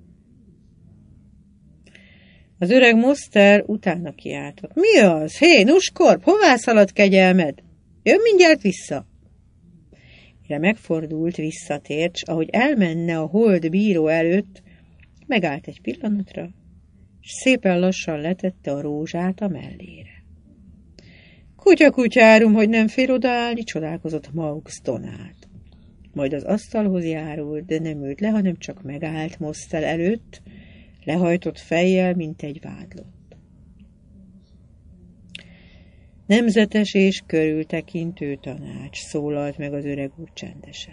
Az öreg Moszter utána kiáltott. Mi az? Hé, Nustkorb, hová szalad kegyelmed? Jön mindjárt vissza. Mire megfordult, visszatért, s ahogy elmenne a hold bíró előtt, megállt egy pillanatra, és szépen lassan letette a rózsát a mellére. Kutya-kutyárum, hogy nem fér odaállni, csodálkozott Maux Donát. Majd az asztalhoz járult, de nem ült le, hanem csak megállt Moszter előtt, lehajtott fejjel, mint egy vádlott. Nemzetes és körültekintő tanács, szólalt meg az öreg úr csendesen.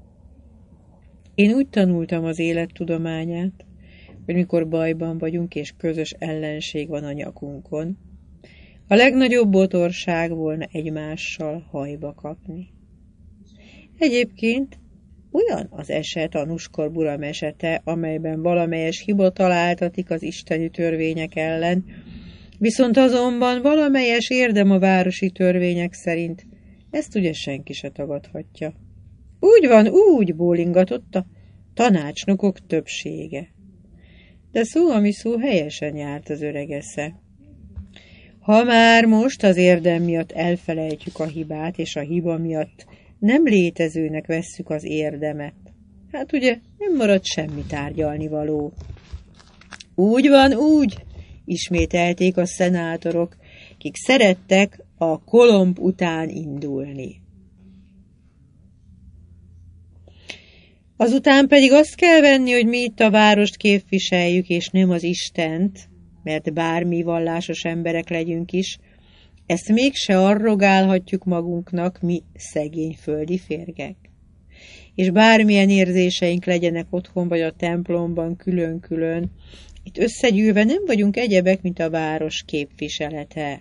Én úgy tanultam az élettudományát, hogy mikor bajban vagyunk és közös ellenség van a nyakunkon, a legnagyobb botorság volna egymással hajba kapni. Egyébként olyan az eset, a Nustkorb uram esete, amelyben valamelyes hiba találtatik az isteni törvények ellen, Viszont azonban valamelyes érdem a városi törvények szerint. Ezt ugye senki se tagadhatja. Úgy van, úgy, bólingatott a tanácsnokok többsége. De szó, ami szó, helyesen járt az öreg esze. Ha már most az érdem miatt elfelejtjük a hibát, és a hiba miatt nem létezőnek vesszük az érdemet, hát ugye nem marad semmi tárgyalnivaló. Úgy van, úgy, ismételték a szenátorok, kik szerettek a Kolomb után indulni. Azután pedig azt kell venni, hogy mi itt a várost képviseljük, és nem az Istent, mert bármi vallásos emberek legyünk is, ezt mégse arrogálhatjuk magunknak, mi szegény földi férgek. És bármilyen érzéseink legyenek otthon vagy a templomban külön-külön, itt összegyűlve nem vagyunk egyebek, mint a város képviselete.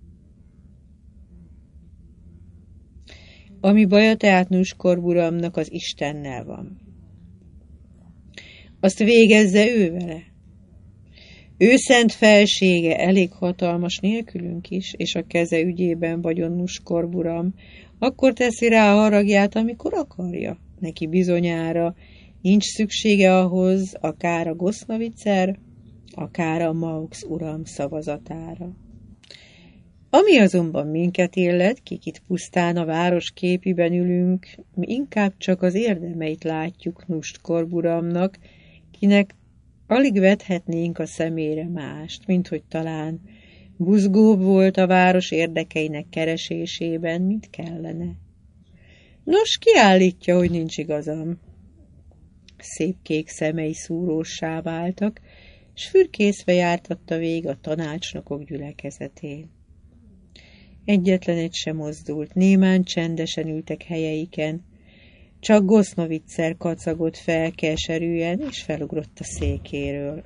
Ami baja tehát Nuskorb uramnak az Istennel van. Azt végezze ő vele. Ő szent felsége elég hatalmas nélkülünk is, és a keze ügyében vagyon Nuskorb uram, akkor teszi rá a haragját, amikor akarja. Neki bizonyára nincs szüksége ahhoz, akár a Gosnovicer, akár a Maux uram szavazatára. Ami azonban minket illet, kik itt pusztán a város képiben ülünk, mi inkább csak az érdemeit látjuk Nuskorb uramnak, kinek alig vethetnénk a szemére mást, mint hogy talán buzgóbb volt a város érdekeinek keresésében, mint kellene. Nos, ki állítja, hogy nincs igazam? Szép kék szemei szúróssá váltak, s fürkészve jártatta végig a tanácsnokok gyülekezetén. Egyetlen egy sem mozdult, némán csendesen ültek helyeiken, csak Gosnovicer kacagott fel keserűen, és felugrott a székéről.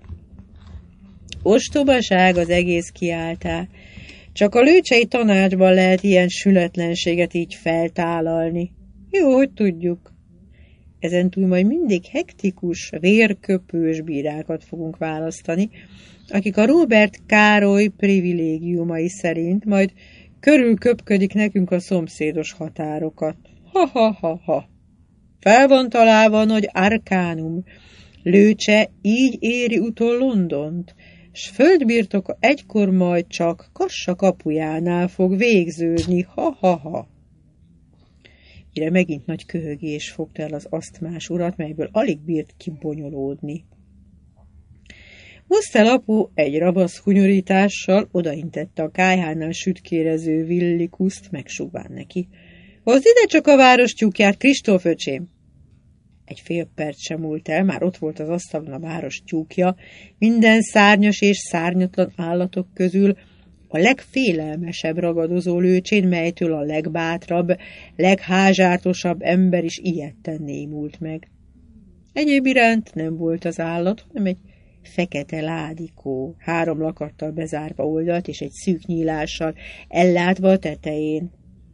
Ostobaság az egész, kiáltá. Csak a lőcsei tanácsban lehet ilyen sületlenséget így feltálalni. Jó, hogy tudjuk. Ezentúl majd mindig hektikus, vérköpős bírákat fogunk választani, akik a Róbert Károly privilégiumai szerint majd körülköpködik nekünk a szomszédos határokat. Ha. Fel van találva a nagy arkánum. Lőcse így éri utol Londont, s földbirtoka egykor majd csak Kassa kapujánál fog végződni. Ha. Mire megint nagy köhögés fogta el az asztmás urat, melyből alig bírt kibonyolódni. Mosztel apu egy ravasz hunyorítással odaintette a kályhánál sütkérező Villikuszt, megsugván neki. Hozd ide csak a város tyúkját, Kristóf öcsém! Egy fél perc sem múlt el, már ott volt az asztalon a város tyúkja, minden szárnyas és szárnyatlan állatok közül a legfélelmesebb ragadozó lőcsén, melytől a legbátrabb, legházsártosabb ember is ijedten némult meg. Egyéb iránt nem volt az állat, hanem egy fekete ládikó, 3 lakattal bezárva oldalt és egy szűk nyílással ellátva a tetején.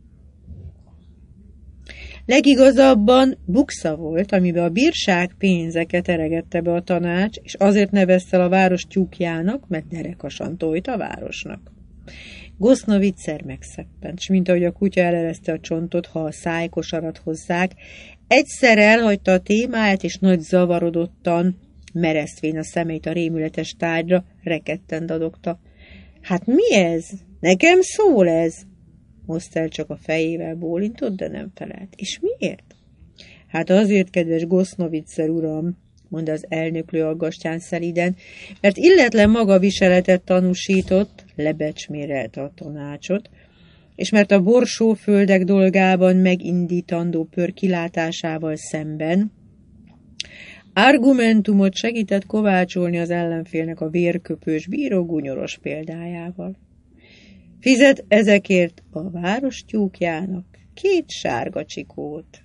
Legigazabban buksa volt, amiben a bírság pénzeket eregette be a tanács, és azért nevezte a város tyúkjának, mert derekasan tojt a városnak. Gosnovicer megszeppent, s mint ahogy a kutya elereszte a csontot, ha a szájkosarat hozzák, egyszer elhagyta a témáját, és nagy zavarodottan, meresztvén a szemét a rémületes tárgyra, rekedten dadogta. Hát mi ez? Nekem szól ez? Mosztel csak a fejével bólintott, de nem felelt. És miért? Hát azért, kedves Gosnovicer uram, mondta az elnöklő aggastyán szelíden, mert illetlen maga viseletet tanúsított, lebecsmérelte a tanácsot, és mert a borsóföldek dolgában megindítandó pör kilátásával szemben argumentumot segített kovácsolni az ellenfélnek a vérköpős bíró gúnyoros példájával. Fizet ezekért a város tyúkjának 2 sárga csikót.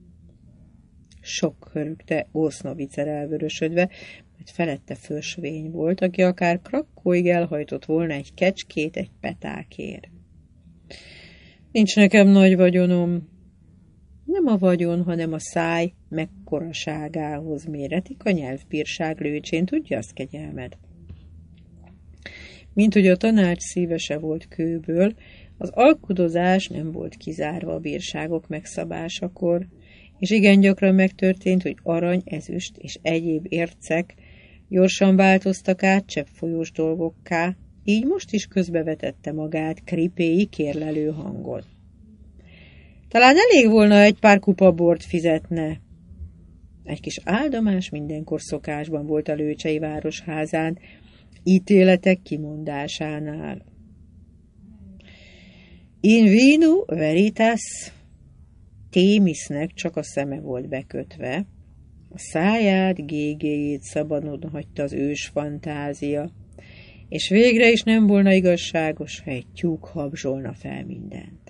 Sok hörögte Gosnovicer elvörösödve, mert felette fösvény volt, aki akár Krakkóig elhajtott volna egy kecskét egy petákért. Nincs nekem nagy vagyonom. Nem a vagyon, hanem a száj mekkoraságához méretik a nyelvbírság lőcsén, tudja azt, kegyelmed? Mint hogy a tanács szíve se volt kőből, az alkudozás nem volt kizárva a bírságok megszabásakor, és igen gyakran megtörtént, hogy arany, ezüst és egyéb ércek gyorsan változtak át cseppfolyós dolgokká, így most is közbevetette magát Kripéi kérlelő hangon. Talán elég volna egy pár kupa bort fizetne. Egy kis áldomás mindenkor szokásban volt a Lőcsei városházán, ítéletek kimondásánál. In vino veritas, Témisznek csak a szeme volt bekötve, a száját, gégéjét szabadon hagyta az ős fantázia, és végre is nem volna igazságos, ha egy tyúk habzsolna fel mindent.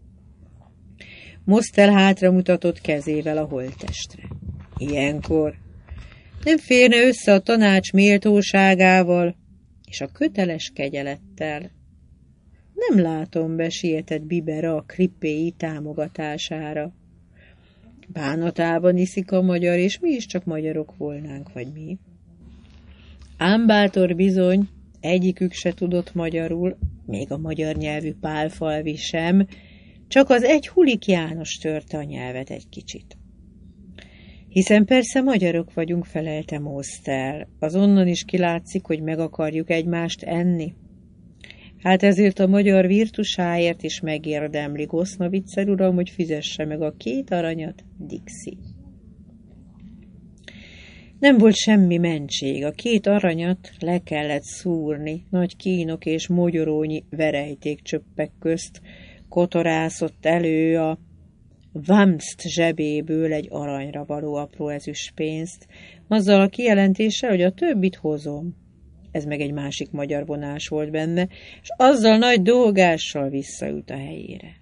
Mostel hátra mutatott kezével a holttestre. Ilyenkor nem férne össze a tanács méltóságával és a köteles kegyelettel. Nem látom be, sietett Bibera a Kripéi támogatására. Bánatában iszik a magyar, és mi is csak magyarok volnánk, vagy mi. Ám bátor bizony, egyikük se tudott magyarul, még a magyar nyelvű pálfalvi sem, csak az egy Hulik János törte a nyelvet egy kicsit. Hiszen persze magyarok vagyunk, felelte Mostel. Azonnan is kilátszik, hogy meg akarjuk egymást enni. Hát ezért a magyar virtusáért is megérdemli Gosznaviczer uram, hogy fizesse meg a 2 aranyat, Dixi. Nem volt semmi mentség, a 2 aranyat le kellett szúrni, nagy kínok és mogyorónyi verejték csöppek közt kotorászott elő a Vamst zsebéből egy aranyra való apró ezüstpénzt, azzal a kijelentéssel, hogy a többit hozom. Ez meg egy másik magyar vonás volt benne, és azzal nagy dolgással visszaült a helyére.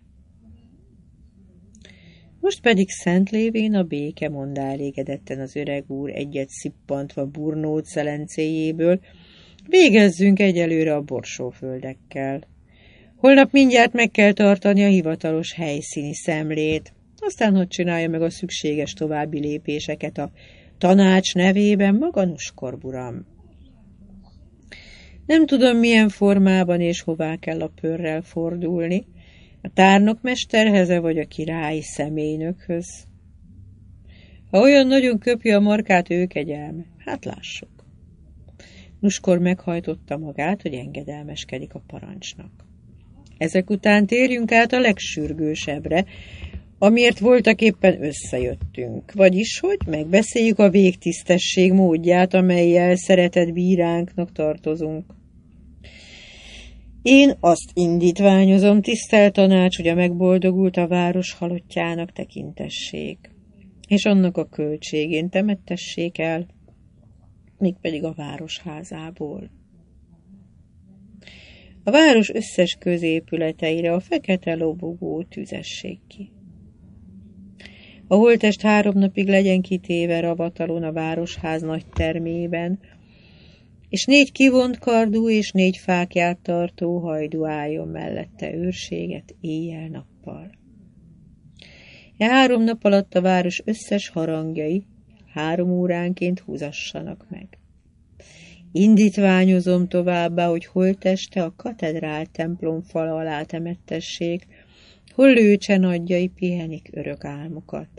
Most pedig szent lévén a béke, mondta elégedetten az öreg úr, egyet szippantva Burnót szelencéjéből, végezzünk egyelőre a borsóföldekkel. Holnap mindjárt meg kell tartani a hivatalos helyszíni szemlét, aztán hogy csinálja meg a szükséges további lépéseket a tanács nevében maga Nuskor uram. Nem tudom, milyen formában és hová kell a pörrel fordulni, a tárnokmesterhez vagy a királyi személynökhöz. Ha olyan nagyon köpi a markát ő kegyelme, hát lássuk. Nuskor meghajtotta magát, hogy engedelmeskedik a parancsnak. Ezek után térjünk át a legsürgősebbre, amiért voltak éppen összejöttünk, vagyis, hogy megbeszéljük a végtisztesség módját, amellyel szeretett bíránknak tartozunk. Én azt indítványozom, tisztelt tanács, hogy a megboldogult a város halottjának tekintessék, és annak a költségén temettessék el, mégpedig a városházából. A város összes középületeire a fekete lobogó tüzessék ki. A holttest 3 napig legyen kitéve ravatalon a városház nagy termében, és 4 kivont kardú és 4 fákját tartó hajdu álljon mellette őrséget éjjel-nappal. 3 nap alatt a város összes harangjai 3 óránként húzassanak meg. Indítványozom továbbá, hogy holtteste a katedrál templom fala alá temettessék, hol Lőcse nagyjai pihenik örök álmukat.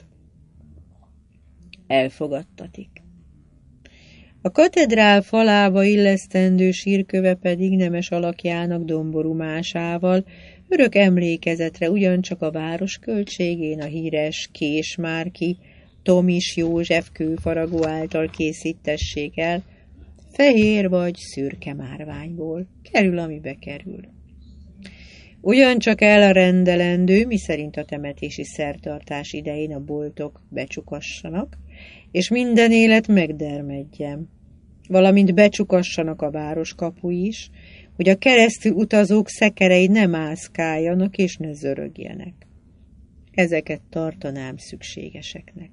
Elfogadtatik. A katedrál falába illesztendő sírköve pedig nemes alakjának domborumásával örök emlékezetre ugyancsak a város költségén a híres Késmárki Tomis József kőfaragó által készítessék el, fehér vagy szürke márványból, kerül, amibe kerül. Ugyancsak elrendelendő, miszerint a temetési szertartás idején a boltok becsukassanak, és minden élet megdermedjen, valamint becsukassanak a városkapui is, hogy a keresztül utazók szekerei ne mászkáljanak és ne zörögjenek. Ezeket tartanám szükségeseknek.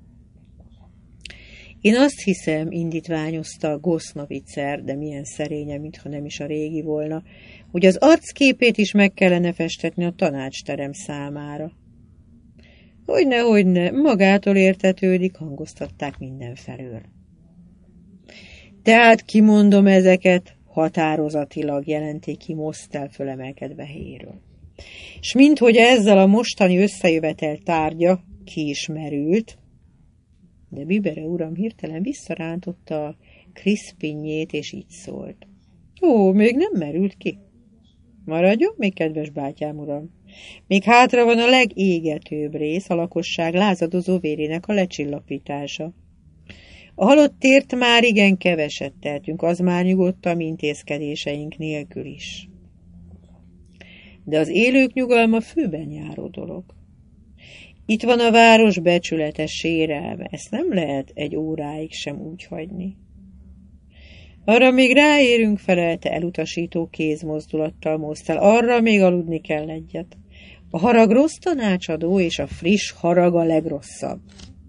Én azt hiszem, indítványozta a Gosznaviczer, de milyen szerénye, mintha nem is a régi volna, hogy az arcképét is meg kellene festetni a tanácsterem számára. Hogyne, magától értetődik, hangoztatták mindenfelől. Tehát kimondom ezeket, határozatilag jelenték ki Mosztel fölemelkedve helyéről. És minthogy ezzel a mostani összejövetel tárgya ki is merült, de Bibere uram hirtelen visszarántotta a kriszpinjét, és így szólt. Ó, még nem merült ki. Maradjon még, kedves bátyám uram. Még hátra van a legégetőbb rész, a lakosság lázadozó vérének a lecsillapítása. A halottért már igen keveset tehetünk, az már nyugodt a mi intézkedéseink nélkül is. De az élők nyugalma főben járó dolog. Itt van a város becsületes sérelme, ezt nem lehet egy óráig sem úgy hagyni. Arra még ráérünk, felelte elutasító kézmozdulattal Mosztel, arra még aludni kell egyet. A harag rossz tanácsadó, és a friss harag a legrosszabb.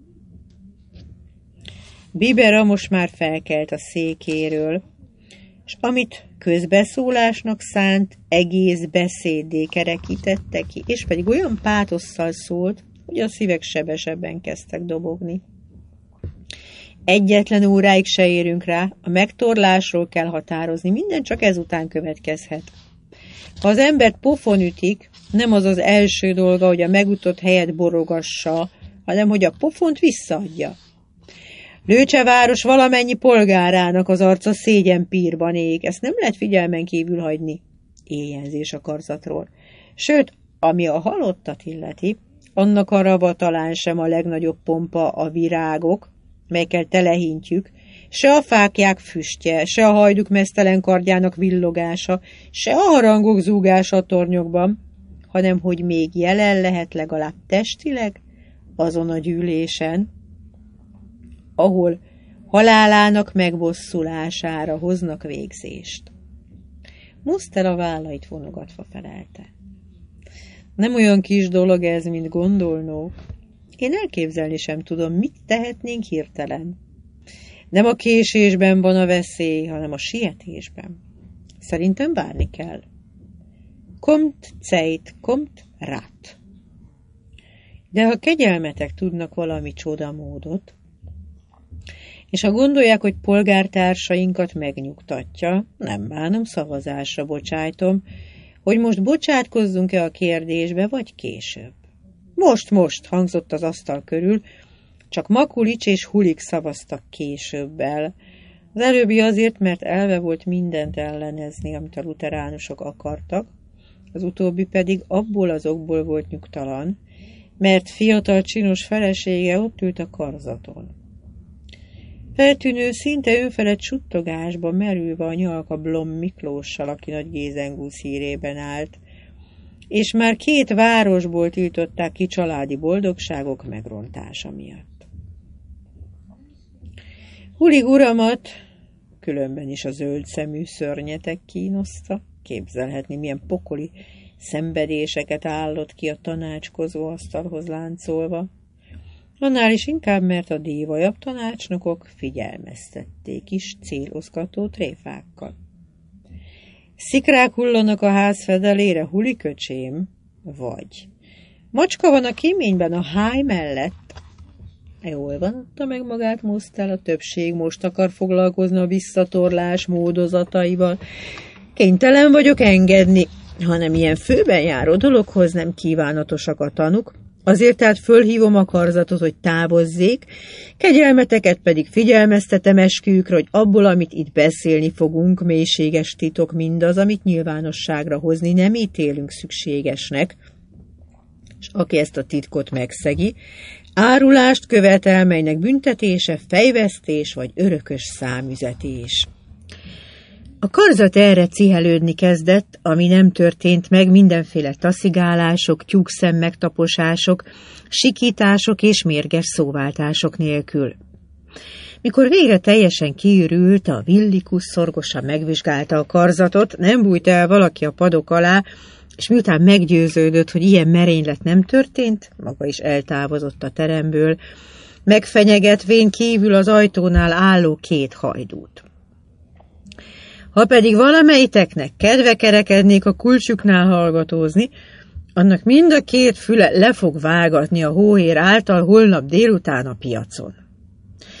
Bibera most már felkelt a székéről, és amit közbeszólásnak szánt, egész beszéddé kerekítette ki, és pedig olyan pátosszal szólt, hogy a szívek sebesebben kezdtek dobogni. Egyetlen óráig se érünk rá, a megtorlásról kell határozni, minden csak ezután következhet. Ha az embert pofon ütik, nem az az első dolga, hogy a megutott helyet borogassa, hanem hogy a pofont visszaadja. Lőcse város valamennyi polgárának az arca szégyenpírban ég, ezt nem lehet figyelmen kívül hagyni. Éjjelzés a karzatról. Sőt, ami a halottat illeti, annak a rava talán sem a legnagyobb pompa a virágok, melyekkel telehintjük, se a fáklyák füstje, se a hajduk meztelen kardjának villogása, se a harangok zúgása a tornyokban, hanem hogy még jelen lehet legalább testileg azon a gyűlésen, ahol halálának megbosszulására hoznak végzést. Mosztel a vállait vonogatva felelte. Nem olyan kis dolog ez, mint gondolnók. Én elképzelni sem tudom, mit tehetnénk hirtelen. Nem a késésben van a veszély, hanem a sietésben. Szerintem várni kell. Kommt Zeit, kommt Rat. De ha kegyelmetek tudnak valami csodamódot, és ha gondolják, hogy polgártársainkat megnyugtatja, nem bánom, szavazásra bocsájtom, hogy most bocsátkozzunk-e a kérdésbe, vagy később. Most hangzott az asztal körül, csak Makulics és Hulik szavaztak későbbel. Az előbbi azért, mert elve volt mindent ellenezni, amit a luteránusok akartak, az utóbbi pedig abból az okból volt nyugtalan, mert fiatal csinos felesége ott ült a karzaton. Feltűnő, szinte önfelett suttogásba merülve a nyalka Blom Miklóssal, aki Nagy Gézengúz hírében állt, és már 2 városból tiltották ki családi boldogságok megrontása miatt. Hulig uramat különben is a zöld szemű szörnyetek kínoszta, képzelhetni, milyen pokoli szenvedéseket állott ki a tanácskozó asztalhoz láncolva. Annál is inkább, mert a dívajabb tanácsnokok figyelmeztették is célozgató tréfákkal. Szikrák hullanak a ház fedelére, Huli köcsém, vagy macska van a kéményben a háj mellett. Jól van, adta meg magát Mosztel, a többség most akar foglalkozni a visszatorlás módozataival. Kénytelen vagyok engedni, hanem ilyen főben járó dologhoz nem kívánatosak a tanuk, azért tehát fölhívom a karzatot, hogy távozzék, kegyelmeteket pedig figyelmeztetem esküjükre, hogy abból, amit itt beszélni fogunk, mélységes titok mindaz, amit nyilvánosságra hozni nem ítélünk szükségesnek, és aki ezt a titkot megszegi, árulást követel, melynek büntetése fejvesztés vagy örökös számüzetés. A karzat erre cihelődni kezdett, ami nem történt meg, mindenféle taszigálások, tyúkszem megtaposások, sikítások és mérges szóváltások nélkül. Mikor végre teljesen kiürült, a Villikus szorgosan megvizsgálta a karzatot, nem bújt el valaki a padok alá, és miután meggyőződött, hogy ilyen merénylet nem történt, maga is eltávozott a teremből, megfenyegetvén kívül az ajtónál álló 2 hajdút. Ha pedig valamelyiteknek kedve kerekednék a kulcsuknál hallgatózni, annak mind a 2 füle le fog vágatni a hóhér által holnap délután a piacon.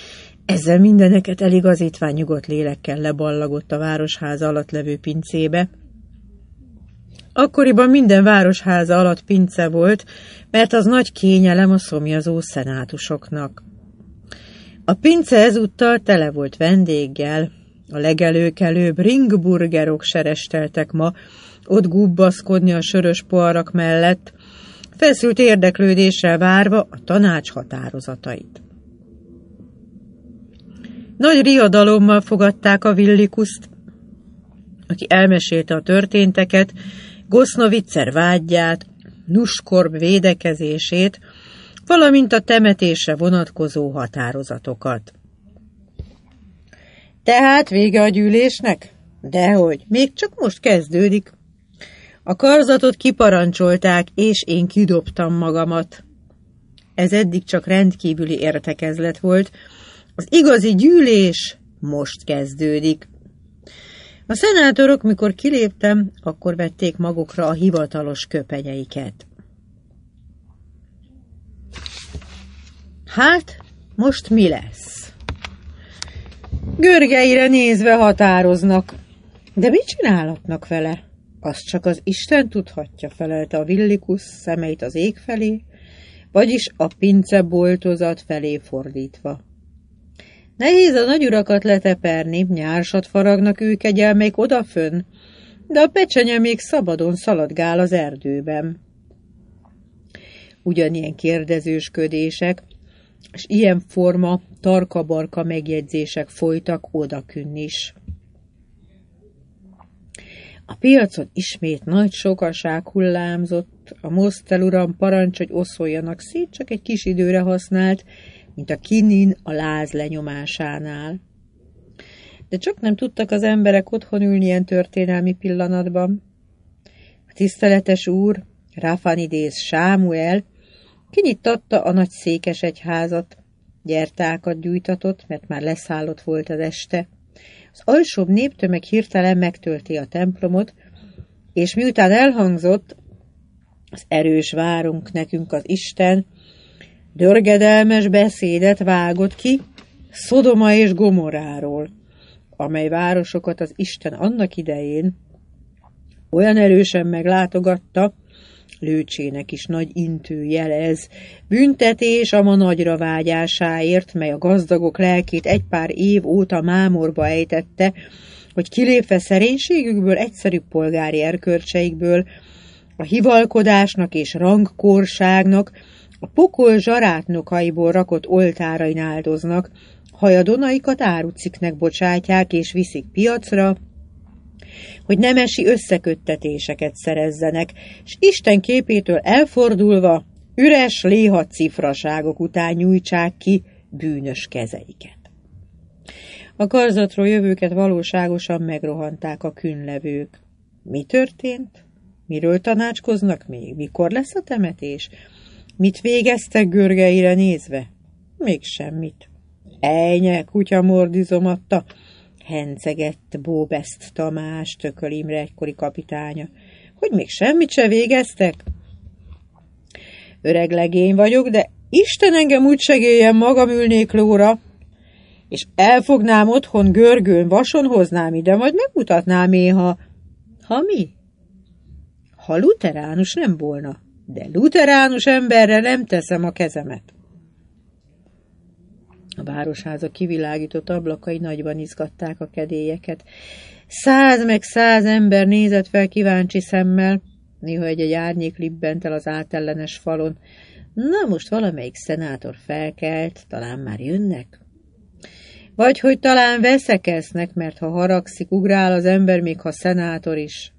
Ezzel mindeneket eligazítván nyugodt lélekkel leballagott a városháza alatt levő pincébe. Akkoriban minden városháza alatt pince volt, mert az nagy kényelem a szomjazó szenátusoknak. A pince ezúttal tele volt vendéggel, a legelőkelőbb ringburgerok seresteltek ma, ott gubbaszkodni a sörös poharak mellett, feszült érdeklődéssel várva a tanács határozatait. Nagy riadalommal fogadták a Villikuszt, aki elmesélte a történteket, Gosznoviczer vágyját, Nuskorb védekezését, valamint a temetésre vonatkozó határozatokat. Tehát vége a gyűlésnek? Dehogy, még csak most kezdődik. A karzatot kiparancsolták, és én kidobtam magamat. Ez eddig csak rendkívüli értekezlet volt. Az igazi gyűlés most kezdődik. A szenátorok, mikor kiléptem, akkor vették magukra a hivatalos köpenyeiket. Hát, most mi lesz? Görgeire nézve határoznak. De mit csinálhatnak vele? Azt csak az Isten tudhatja, felelte a Villikus szemeit az ég felé, vagyis a pinceboltozat felé fordítva. Nehéz a nagyurakat leteperni, nyársat faragnak ők egyelmék odafönn, de a pecsenye még szabadon szaladgál az erdőben. Ugyanilyen kérdezősködések, és ilyen forma tarka-barka megjegyzések folytak odakünn is. A piacon ismét nagy sokaság hullámzott, a Mostel uram parancs, hogy oszoljanak szét, csak egy kis időre használt, mint a kinin a láz lenyomásánál. De csak nem tudtak az emberek otthon ülni ilyen történelmi pillanatban. A tiszteletes úr, Rafanidész Sámuel, kinyitatta a nagy székesegyházat, gyertákat gyújtatott, mert már leszállott volt az este. Az alsóbb néptömeg hirtelen megtölti a templomot, és miután elhangzott, az erős várunk nekünk az Isten, dörgedelmes beszédet vágott ki Szodoma és Gomoráról, amely városokat az Isten annak idején olyan erősen meglátogatta, Lőcsének is nagy intőjel ez, büntetés a ma nagyra vágyásáért, mely a gazdagok lelkét egy pár év óta mámorba ejtette, hogy kilépve szerénységükből, egyszerű polgári erkölcseikből, a hivalkodásnak és rangkorságnak, a pokol zsarátnokaiból rakott oltárain áldoznak, hajadonaikat árucikknek bocsátják és viszik piacra, hogy nemesi összeköttetéseket szerezzenek, és Isten képétől elfordulva üres léha cifraságok után nyújtsák ki bűnös kezeiket. A karzatról jövőket valóságosan megrohanták a künlevők. Mi történt? Miről tanácskoznak még? Mikor lesz a temetés? Mit végeztek Görgeire nézve? Még semmit. Ejnye, kutya mordizomatta, hencegett Bóbeszt Tamás, Tököl Imre egykori kapitánya. Hogy még semmit se végeztek? Öreg legény vagyok, de Isten engem úgy segéljen, magam ülnék lóra, és elfognám otthon görgőn, vason hoznám ide, majd megmutatnám néha. Ha mi? Ha luteránus nem volna, de luteránus emberre nem teszem a kezemet. A városháza kivilágított ablakai nagyban izgatták a kedélyeket. 100 meg 100 ember nézett fel kíváncsi szemmel, néha egy árnyék libbent el az átellenes falon. Na, most valamelyik szenátor felkelt, talán már jönnek? Vagy hogy talán veszekeznek, mert ha haragszik, ugrál az ember, még ha szenátor is.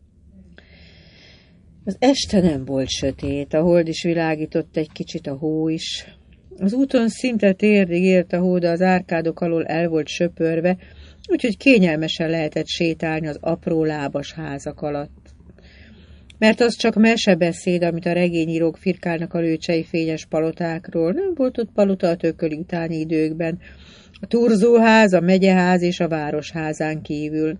Az este nem volt sötét, a hold is világított egy kicsit, a hó is. Az úton szinte térdig ért a hó, de az árkádok alól el volt söpörve, úgyhogy kényelmesen lehetett sétálni az apró lábas házak alatt. Mert az csak mesebeszéd, amit a regényírók firkálnak a lőcsei fényes palotákról. Nem volt ott palota a Tököli utáni időkben. A Turzóház, a megyeház és a városházán kívül.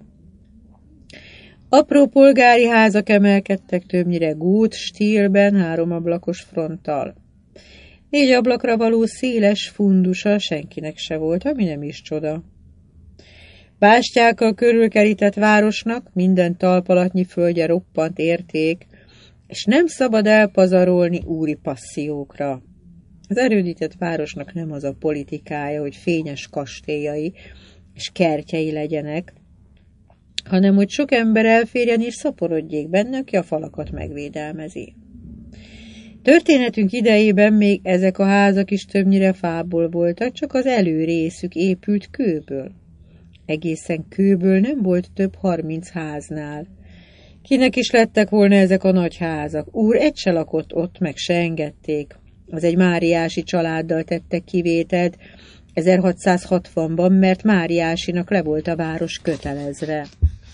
Apró polgári házak emelkedtek többnyire gút stílben, 3 ablakos fronttal. 4 ablakra való széles fundusa senkinek se volt, ami nem is csoda. Bástyákkal körülkerített városnak minden talpalatnyi földje roppant érték, és nem szabad elpazarolni úri passziókra. Az erődített városnak nem az a politikája, hogy fényes kastélyai és kertjei legyenek, hanem hogy sok ember elférjen és szaporodjék benne, aki a falakat megvédelmezi. Történetünk idejében még ezek a házak is többnyire fából voltak, csak az előrészük épült kőből. Egészen kőből nem volt több 30 háznál. Kinek is lettek volna ezek a nagy házak? Úr egy se lakott ott, meg se engedték. Az egy máriási családdal tettek kivételt 1660-ban, mert Máriásinak le volt a város kötelezve.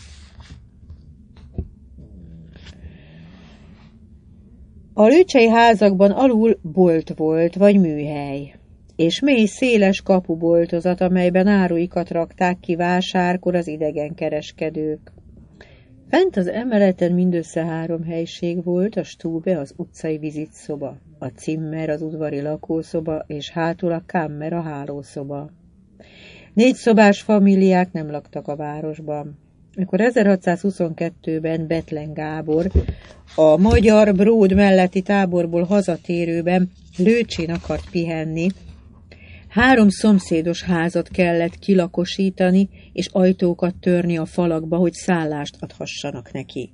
A lőcsei házakban alul bolt volt, vagy műhely, és mély széles kapuboltozat, amelyben áruikat rakták ki vásárkor az idegen kereskedők. Fent az emeleten mindössze 3 helység volt, a stube, az utcai vizitszoba, a cimmer, az udvari lakószoba, és hátul a kammer, a hálószoba. 4 szobás familiák nem laktak a városban. Mikor 1622-ben Bethlen Gábor a magyar Bród melletti táborból hazatérőben Lőcsén akart pihenni, 3 szomszédos házat kellett kilakosítani, és ajtókat törni a falakba, hogy szállást adhassanak neki.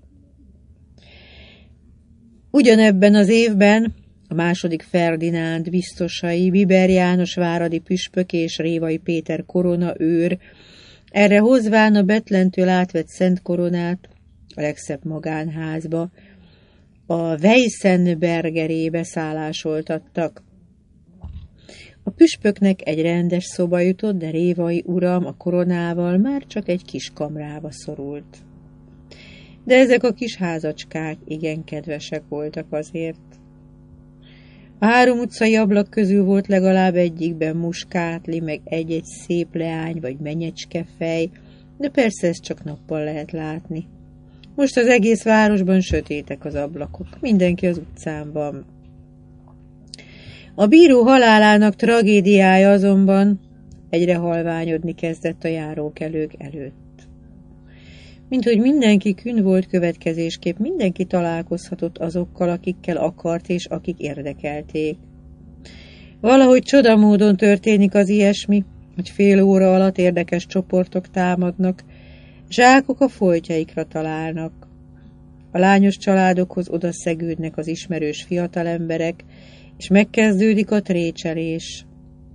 Ugyanebben az évben a második Ferdinánd biztosai, Biber János váradi püspök és Révai Péter korona őr, erre hozván a Bethlentől átvett Szent Koronát a legszebb magánházba, a Weissenbergerébe szállásoltattak. A püspöknek egy rendes szoba jutott, de Révai uram a koronával már csak egy kis kamrába szorult. De ezek a kis házacskák igen kedvesek voltak azért. A 3 utcai ablak közül volt legalább egyikben muskátli, meg egy-egy szép leány vagy menyecskefej, de persze ezt csak nappal lehet látni. Most az egész városban sötétek az ablakok, mindenki az utcán van. A bíró halálának tragédiája azonban egyre halványodni kezdett a járókelők előtt. Minthogy mindenki kün volt következésképp, mindenki találkozhatott azokkal, akikkel akart és akik érdekelték. Valahogy csodamódon történik az ilyesmi, hogy fél óra alatt érdekes csoportok támadnak, zsákok a foltjaikra találnak. A lányos családokhoz odaszegődnek az ismerős fiatalemberek, és megkezdődik a trécselés.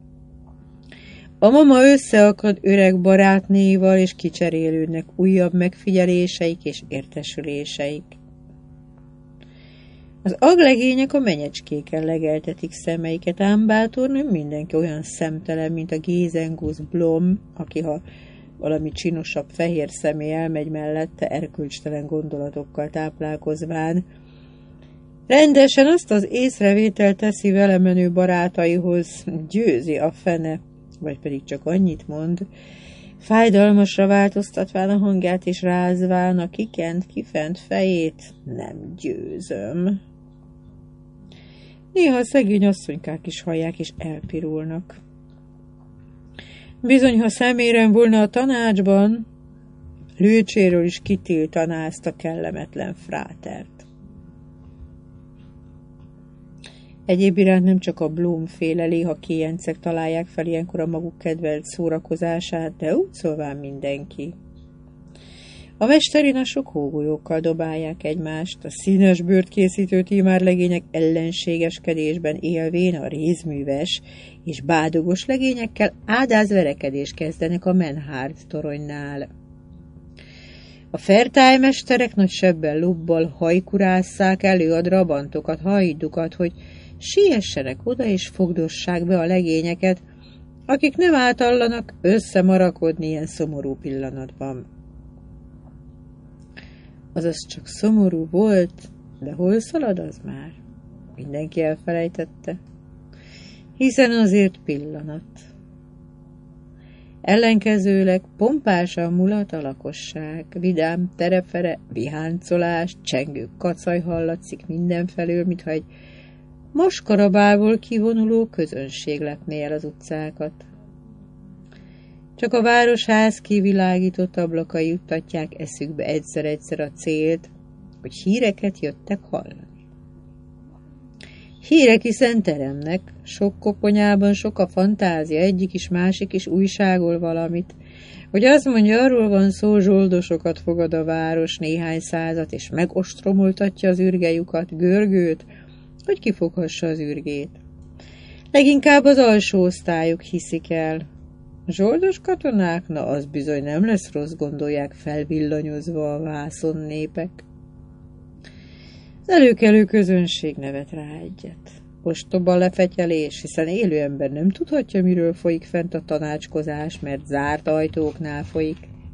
A mama összeakad öreg barátnéval, és kicserélődnek újabb megfigyeléseik és értesüléseik. Az aglegények a menyecskéken legeltetik szemeiket, ám bátor nem mindenki olyan szemtelen, mint a Gézengusz Blom, aki ha valami csinosabb fehér személy elmegy mellette erkölcstelen gondolatokkal táplálkozván, rendesen azt az észrevételt teszi vele menő barátaihoz, győzi a fene, vagy pedig csak annyit mond, fájdalmasra változtatván a hangját és rázván a kifent fejét, nem győzöm. Néha a szegény asszonykák is hallják és elpirulnak. Bizony, ha szemérem volna a tanácsban, Lőcséről is kitiltaná ezt a kellemetlen frátert. Egyéb iránt nem csak a Blum-féle léha-kéjencek találják fel ilyenkor a maguk kedvelt szórakozását, de úgy szólván mindenki. A mesterinasok hógolyókkal dobálják egymást, a színes bőrt készítő tímárlegények ellenségeskedésben élvén a rézműves és bádogos legényekkel áldázverekedést kezdenek a Menhard toronynál. A fertálymesterek nagy sebbel lobbal hajkurásszák elő a drabantokat, hajdukat, hogy siessenek oda és fogdossák be a legényeket, akik nem átallanak összemarakodni ilyen szomorú pillanatban. Azaz csak szomorú volt, de hol szalad az már? Mindenki elfelejtette. Hiszen azért pillanat. Ellenkezőleg pompásan mulat a lakosság, vidám terepfere, viháncolás, csengő kacaj hallatszik mindenfelől, mintha egy Maskarabából kivonuló közönség lepné el az utcákat. Csak a városház kivilágított ablakai juttatják eszükbe egyszer-egyszer a célt, hogy híreket jöttek hallani. Hírek hiszen teremnek, sok koponyában sok a fantázia, egyik is másik is újságol valamit, hogy azt mondja, arról van szó, zsoldosokat fogad a város, néhány százat, és megostromoltatja az ürgejukat, Görgőt, hogy kifoghassa az ürgét. Leginkább az alsó osztályok hiszik el. Zsoldos katonák? Na, az bizony nem lesz rossz, gondolják felvillanyozva a vászon népek. Az előkelő közönség nevet rá egyet. Ostoba lefetyelés, hiszen élő ember nem tudhatja, miről folyik fent a tanácskozás, mert zárt ajtóknál folyik.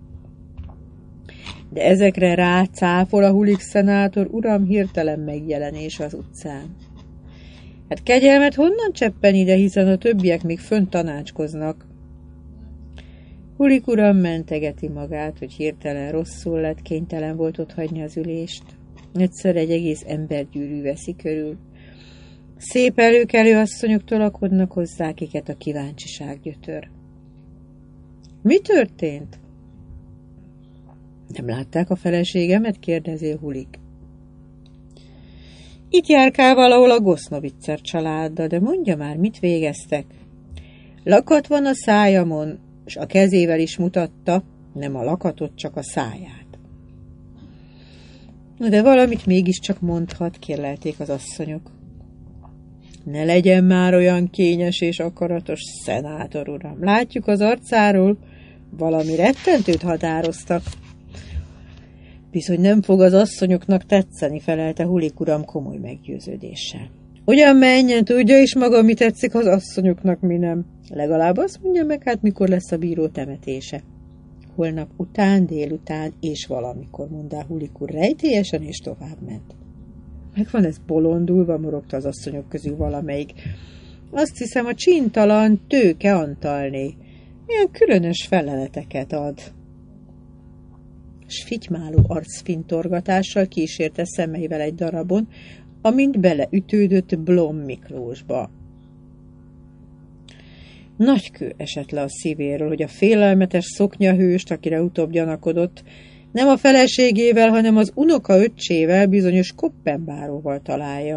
De ezekre rácáfol a Hulik szenátor uram hirtelen megjelenés az utcán. Hát kegyelmet honnan cseppen ide, hiszen a többiek még fönt tanácskoznak. Hulik uram mentegeti magát, hogy hirtelen rosszul lett, kénytelen volt otthagyni az ülést. Egyszer egy egész embergyűrű veszi körül. Szép előkelő asszonyok tolakodnak hozzá, akiket a kíváncsiság gyötör. Mi történt? Nem látták a feleségemet? Kérdezi Hulik. Itt járkál valahol a Gosznoviczer családdal, de mondja már, mit végeztek? Lakat van a szájamon, és a kezével is mutatta, nem a lakatot, csak a száját. De valamit mégiscsak mondhat, kérlelték az asszonyok. Ne legyen már olyan kényes és akaratos, szenátor uram. Látjuk az arcáról, valami rettentőt határoztak. Bizony nem fog az asszonyoknak tetszeni, felelte Hulik uram komoly meggyőződéssel. Ugyan menjen, tudja is maga, mi tetszik az asszonyoknak, mi nem. Legalább azt mondja meg, hát mikor lesz a bíró temetése. Holnap után, délután és valamikor, mondta Hulik úr rejtélyesen, és továbbment. Megvan ez bolondulva, morogta az asszonyok közül valamelyik. Azt hiszem, a csintalan Tőke Antalné. Milyen különös feleleteket ad. S fitymáló arcfintorgatással kísérte szemeivel egy darabon, amint beleütődött Blom Miklósba. Nagy kő esett le a szívéről, hogy a félelmetes szoknyahőst, akire utóbb gyanakodott, nem a feleségével, hanem az unoka öccsével, bizonyos Koppenbáróval találja.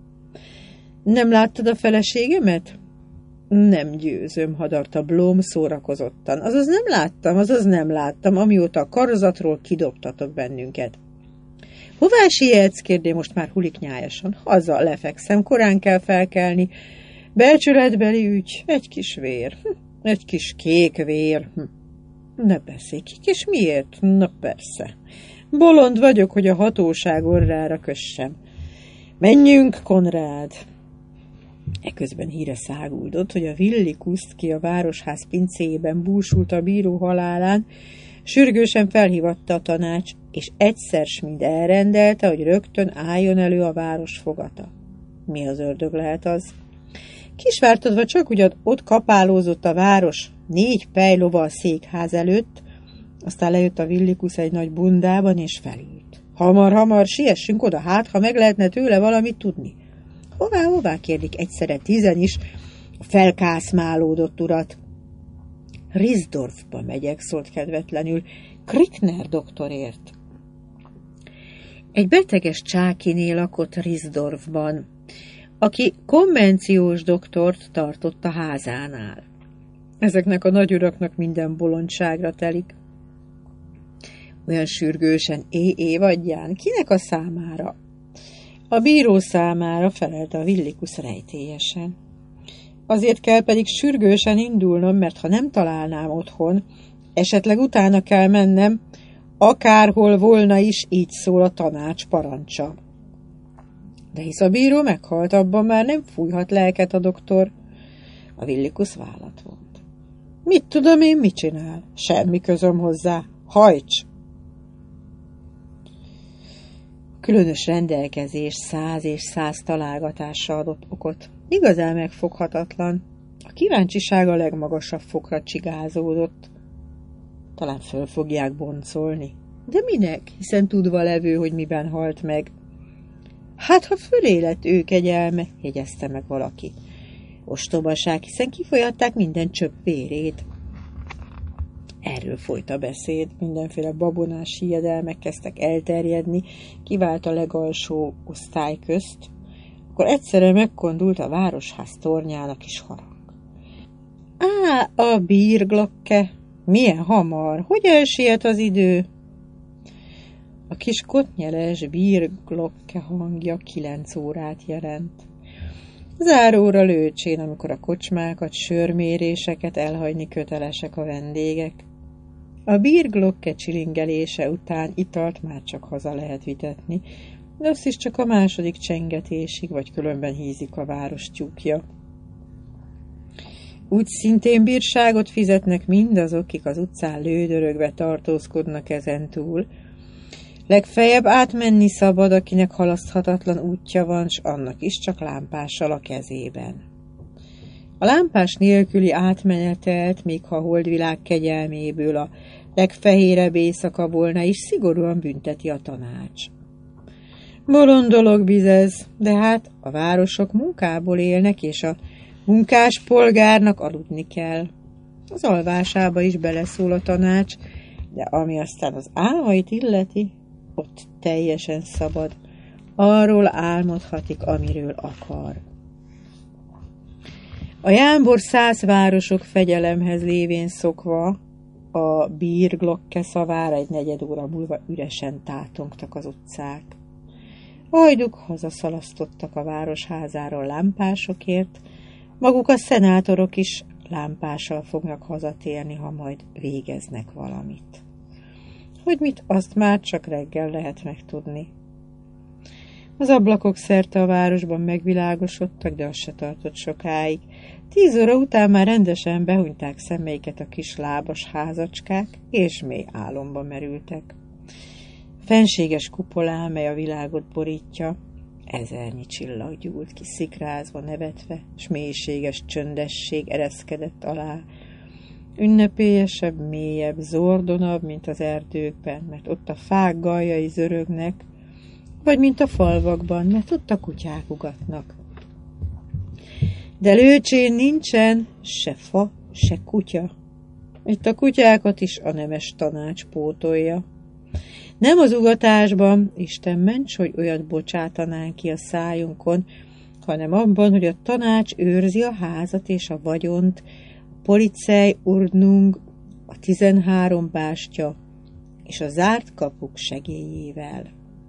Nem láttad a feleségemet? Nem győzöm, hadarta Blom szórakozottan. Azaz nem láttam, amióta a karozatról kidobtatok bennünket. Hová sietsz? Kérdé most már Hulik nyájasan. Haza, lefekszem, korán kell felkelni. Becsületbeli ügy, egy kis vér, egy kis kék vér. Ne beszélj, és miért? Na persze. Bolond vagyok, hogy a hatóság orrára kössem. Menjünk, Konrád! Eközben híre száguldott, hogy a Villikuszt, ki a városház pincéjében búsult a bíró halálán, sürgősen felhívatta a tanács, és egyszer s mind elrendelte, hogy rögtön álljon elő a város fogata. Mi az ördög lehet az? Kisvártatva csak ugyan ott kapálózott a város 4 pejlova a székház előtt, aztán lejött a Villikusz egy nagy bundában, és felült. Hamar, siessünk oda, hát, ha meg lehetne tőle valamit tudni. Hová, kérdik egyszerre 10 is a felkászmálódott urat. Risdorfba megyek, szólt kedvetlenül, Krickner doktorért. Egy beteges csákiné lakott Risdorfban, aki konvenciós doktort tartott a házánál. Ezeknek a nagyuraknak minden bolondságra telik. Olyan sürgősen évadján, kinek a számára? A bíró számára, felelte a Villikusz rejtélyesen. Azért kell pedig sürgősen indulnom, mert ha nem találnám otthon, esetleg utána kell mennem, akárhol volna is, így szól a tanács parancsa. De hisz a bíró meghalt, abban már nem fújhat lelket a doktor. A Villikusz vállat vont. Mit tudom én, mit csinál? Semmi közöm hozzá. Hajts! Különös rendelkezés 100 és 100 találgatásra adott okot. Igazán megfoghatatlan. A kíváncsiság a legmagasabb fokra csigázódott. Talán föl fogják boncolni. De minek, hiszen tudva levő, hogy miben halt meg. Hát, ha fölé lett ő kegyelme, jegyezte meg valaki. Ostobaság, hiszen kifolyatták minden csöpp vérét. Erről folyt a beszéd, mindenféle babonás hiedelmek kezdtek elterjedni, kivált a legalsó osztály közt, akkor egyszerre megkondult a városház tornyának is harang. Á, a bírglokke! Milyen hamar! Hogy elsiet az idő? A kis kottnyeles bírglokke hangja 9 órát jelent. Záróra lőcsén, amikor a kocsmákat, sörméréseket elhagyni kötelesek a vendégek. A bírglokke csilingelése után italt már csak haza lehet vitetni, de azt is csak a második csengetésig, vagy különben hízik a város tyúkja. Úgy szintén bírságot fizetnek mindazok, akik az utcán lődörögve tartózkodnak ezentúl. Legfeljebb átmenni szabad, akinek halaszthatatlan útja van, s annak is csak lámpással a kezében. A lámpás nélküli átmenetelt, még ha a holdvilág kegyelméből a legfehérebb éjszaka volna is, szigorúan bünteti a tanács. Bolond dolog bizez, de hát a városok munkából élnek, és a munkás polgárnak aludni kell. Az alvásába is beleszól a tanács, de ami aztán az álmait illeti, ott teljesen szabad. Arról álmodhatik, amiről akar. A jámbor 100 városok fegyelemhez lévén szokva, a bírglokke szavára egy 4 óra múlva üresen tátongtak az utcák. A hajduk hazaszalasztottak a városházáról lámpásokért, maguk a szenátorok is lámpással fognak hazatérni, ha majd végeznek valamit. Hogy mit, azt már csak reggel lehet megtudni. Az ablakok szerte a városban megvilágosodtak, de az se tartott sokáig. 10 óra után már rendesen behunyták szemeiket a kis lábas házacskák, és mély álomba merültek. Fenséges kupolán, mely a világot borítja, 1000 csillag gyúlt ki szikrázva, nevetve, s mélységes csöndesség ereszkedett alá. Ünnepélyesebb, mélyebb, zordonabb, mint az erdőkben, mert ott a fák galjai zörögnek, vagy mint a falvakban, mert ott a kutyák ugatnak. De Lőcsén nincsen se fa, se kutya. Itt a kutyákat is a nemes tanács pótolja. Nem az ugatásban, Isten ments, hogy olyat bocsátanánk ki a szájunkon, hanem abban, hogy a tanács őrzi a házat és a vagyont, a Polizei Ordnung, a 13 bástya és a zárt kapuk segélyével.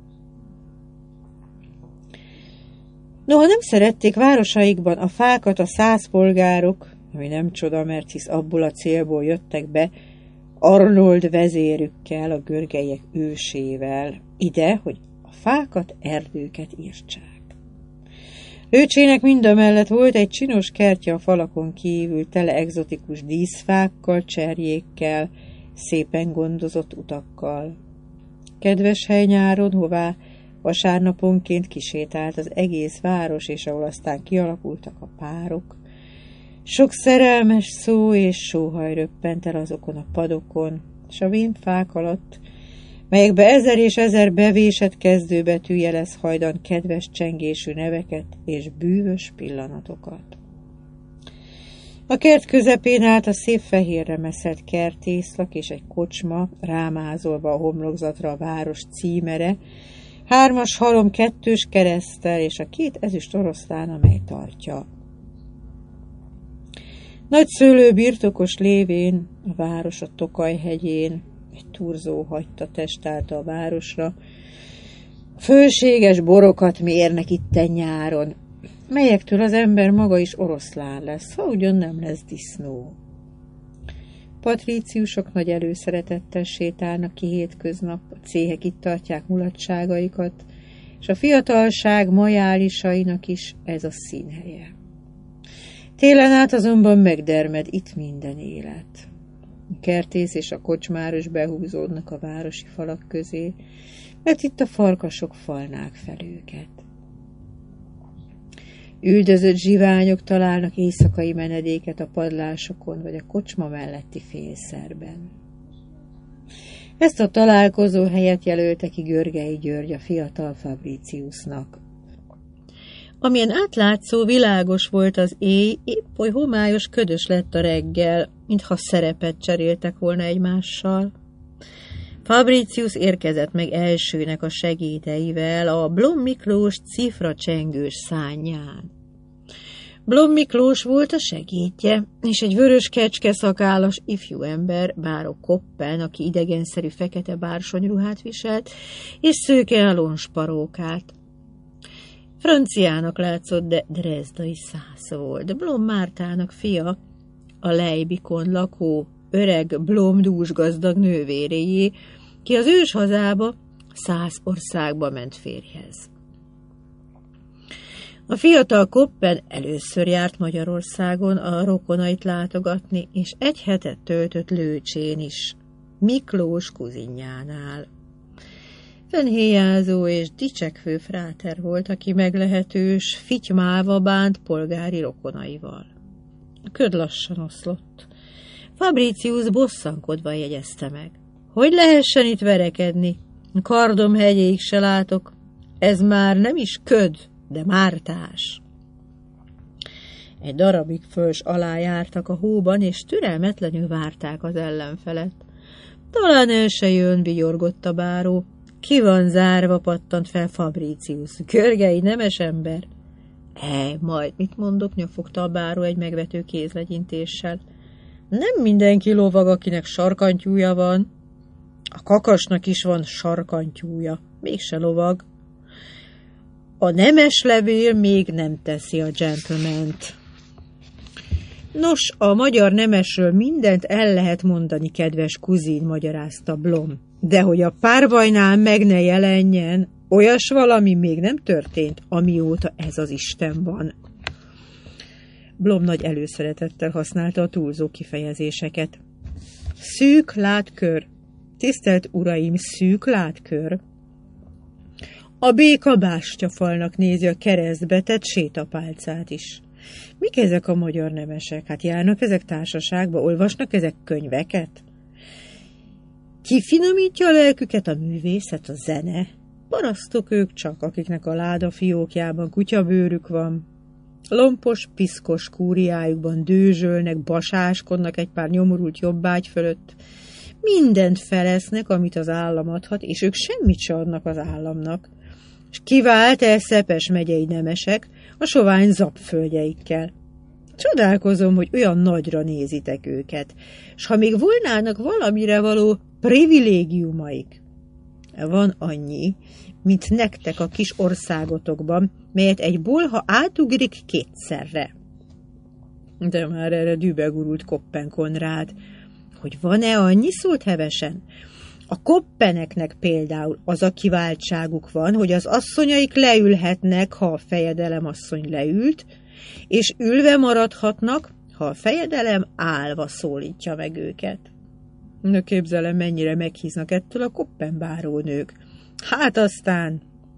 Noha nem szerették városaikban a fákat a 100 polgárok, ami nem csoda, mert hisz abból a célból jöttek be, Arnold vezérükkel, a görgelyek ősével, ide, hogy a fákat, erdőket írtsák. Lőcsének mindamellett volt egy csinos kertje a falakon kívül, tele egzotikus díszfákkal, cserjékkel, szépen gondozott utakkal. Kedves hely nyáron, hová vasárnaponként kisétált az egész város, és ahol aztán kialakultak a párok. Sok szerelmes szó és sóhaj röppent el azokon a padokon, s a vénfák alatt, melyekbe 1000 és 1000 bevésett kezdőbetű jelez hajdan kedves csengésű neveket és bűvös pillanatokat. A kert közepén állt a szép fehérre meszelt kertészlak és egy kocsma, rámázolva a homlokzatra a város címere, 3 halom 2 kereszttel és a 2 ezüst oroszlán, amely tartja. Nagy szőlő birtokos lévén, a város a Tokaj hegyén, egy turzó hagyta testálta a városra. Fölséges borokat mérnek itten nyáron, melyektől az ember maga is oroszlán lesz, ha ugyan nem lesz disznó. Patríciusok nagy előszeretettel sétálnak ki hétköznap, a céhek itt tartják mulatságaikat, és a fiatalság majálisainak is ez a színhelye. Télen át azonban megdermed itt minden élet. A kertész és a kocsmáros behúzódnak a városi falak közé, mert itt a farkasok falnák fel őket. Üldözött zsiványok találnak éjszakai menedéket a padlásokon vagy a kocsma melletti félszerben. Ezt a találkozó helyet jelölte ki Görgei György a fiatal Fabriciusnak. Amilyen átlátszó, világos volt az éj, épp oly homályos, ködös lett a reggel, mintha szerepet cseréltek volna egymással. Fabricius érkezett meg elsőnek a segédeivel a Blom Miklós cifra csengős szárnyán. Blom Miklós volt a segédje, és egy vörös kecskeszakállas ifjú ember, Báró Koppen, aki idegenszerű fekete bársonyruhát viselt, és szőke alonsparókát. Franciának látszott, de drezdai szász volt. Blom Mártának fia, a Leibikon lakó öreg Blom dúsgazdag nővéréjé, ki az ős hazába, Szászországba ment férjhez. A fiatal Koppen először járt Magyarországon a rokonait látogatni, és egy hetet töltött Lőcsén is, Miklós kuzinjánál. Fennhéjázó és dicsekvő fráter volt, aki meglehetős, fitymálva bánt polgári rokonaival. A köd lassan oszlott. Fabricius bosszankodva jegyezte meg. Hogy lehessen itt verekedni? Kardom hegyéig se látok. Ez már nem is köd, de mártás. Egy darabig föls alá jártak a hóban, és türelmetlenül várták az ellenfelet. Talán el se jön, vigyorgott a báró. Ki van zárva, pattant fel Fabricius. Görgei nemes ember. Majd mit mondok, nyafogta a báró egy megvető kézlegyintéssel. Nem mindenki lovag, akinek sarkantyúja van. A kakasnak is van sarkantyúja, mégse lovag. A nemes levél még nem teszi a gentlemant. Nos, a magyar nemesről mindent el lehet mondani, kedves kuzin, magyarázta Blom. De hogy a párbajnál meg ne jelenjen, olyas valami még nem történt, amióta ez az Isten van. Blom nagy előszeretettel használta a túlzó kifejezéseket. Szűk látkör. Tisztelt uraim, szűk látkör. A béka bástyafalnak nézi a keresztbe tett sétapálcát is. Mik ezek a magyar nemesek? Hát járnak ezek társaságba, olvasnak ezek könyveket? Kifinomítja a lelküket a művészet, a zene? Parasztok ők csak, akiknek a láda fiókjában kutyabőrük van. Lompos, piszkos kúriájukban dőzsölnek, basáskodnak egy pár nyomorult jobbágy fölött. Mindent felesznek, amit az állam adhat, és ők semmit se adnak az államnak. És kivált el Szepes megyei nemesek a sovány zapföldjeikkel. Csodálkozom, hogy olyan nagyra nézitek őket, s ha még volnának valamire való privilégiumaik. Van annyi, mint nektek a kis országotokban, melyet egy bolha átugrik kétszerre. De már erre dübegurult Koppen Konrád. Hogy van-e annyi, szólt hevesen? A koppeneknek például az a kiváltságuk van, hogy az asszonyaik leülhetnek, ha a fejedelem asszony leült, és ülve maradhatnak, ha a fejedelem állva szólítja meg őket. Na képzelem, mennyire meghíznak ettől a koppenbárónők. Hát aztán...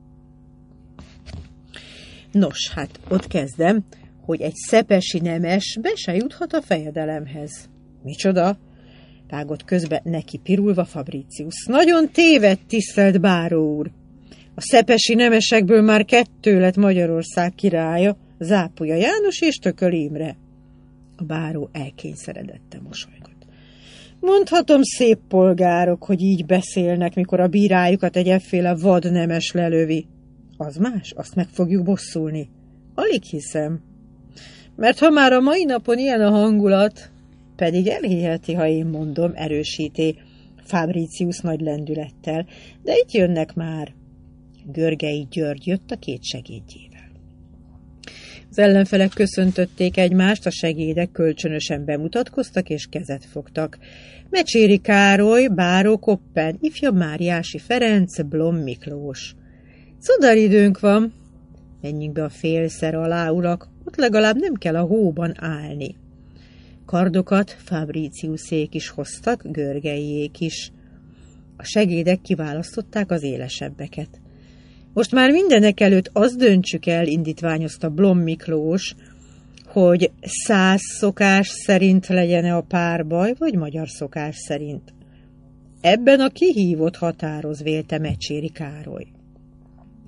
Nos, hát ott kezdem, hogy egy szepesi nemes be se juthat a fejedelemhez. Micsoda? Vágott közbe neki pirulva Fabricius. Nagyon téved, tisztelt báró úr! A szepesi nemesekből már 2 lett Magyarország királya, Zápolya János és Tököl Imre. A báró elkényszeredette mosolygott. Mondhatom, szép polgárok, hogy így beszélnek, mikor a bírájukat egy efféle vad nemes lelövi. Az más, azt meg fogjuk bosszulni. Alig hiszem. Mert ha már a mai napon ilyen a hangulat, pedig elhiheti, ha én mondom, erősíti Fabricius nagy lendülettel, de itt jönnek már. Görgei György jött a 2 segédjével. Az ellenfelek köszöntötték egymást, a segédek kölcsönösen bemutatkoztak és kezet fogtak. Mecséri Károly, báró Koppen, ifjabb Máriási Ferenc, Blom Miklós. Szodaridőnk van. Menjünk be a félszer alá, urak, ott legalább nem kell a hóban állni. Kardokat Fabriciusék is hoztak, Görgeiék is. A segédek kiválasztották az élesebbeket. Most már mindenek előtt azt döntsük el, indítványozta Blom Miklós, hogy 100 szokás szerint legyen-e a párbaj, vagy magyar szokás szerint. Ebben a kihívott határoz, vélte Mecséri Károly.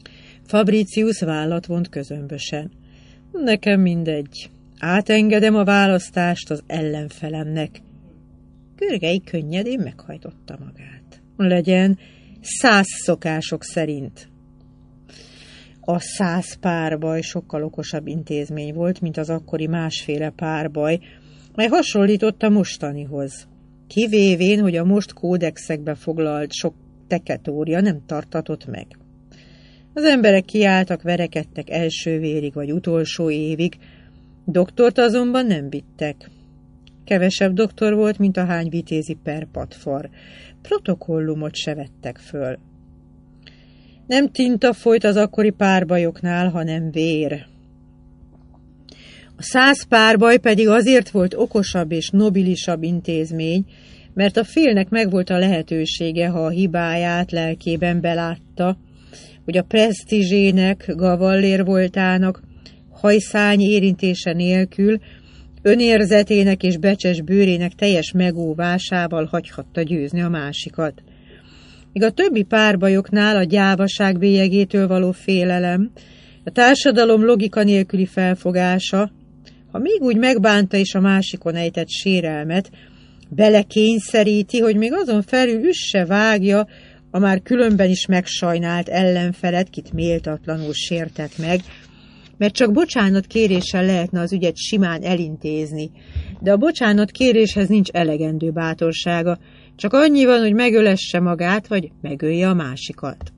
Fabricius vállat vont közömbösen. Nekem mindegy. Átengedem a választást az ellenfelemnek. Görgei könnyedén meghajtotta magát. Legyen 100 szokások szerint. A 100 párbaj sokkal okosabb intézmény volt, mint az akkori másféle párbaj, mely hasonlított a mostanihoz. Kivévén, hogy a most kódexekbe foglalt sok teketória nem tartatott meg. Az emberek kiálltak, verekedtek első vérig vagy utolsó évig, doktort azonban nem vittek. Kevesebb doktor volt, mint ahány vitézi per patfar. Protokollumot se vettek föl. Nem tinta folyt az akkori párbajoknál, hanem vér. A 100 párbaj pedig azért volt okosabb és nobilisabb intézmény, mert a félnek megvolt a lehetősége, ha a hibáját lelkében belátta, hogy a presztízsének, gavallér voltának, hajszány érintése nélkül, önérzetének és becses bőrének teljes megóvásával hagyhatta győzni a másikat. Míg a többi párbajoknál a gyávaság bélyegétől való félelem, a társadalom logika nélküli felfogása, ha még úgy megbánta is a másikon ejtett sérelmet, belekényszeríti, hogy még azon felül üsse vágja a már különben is megsajnált ellenfelet, kit méltatlanul sértett meg, mert csak bocsánat kéréssel lehetne az ügyet simán elintézni, de a bocsánat kéréshez nincs elegendő bátorsága, csak annyi van, hogy megölesse magát, vagy megölje a másikat.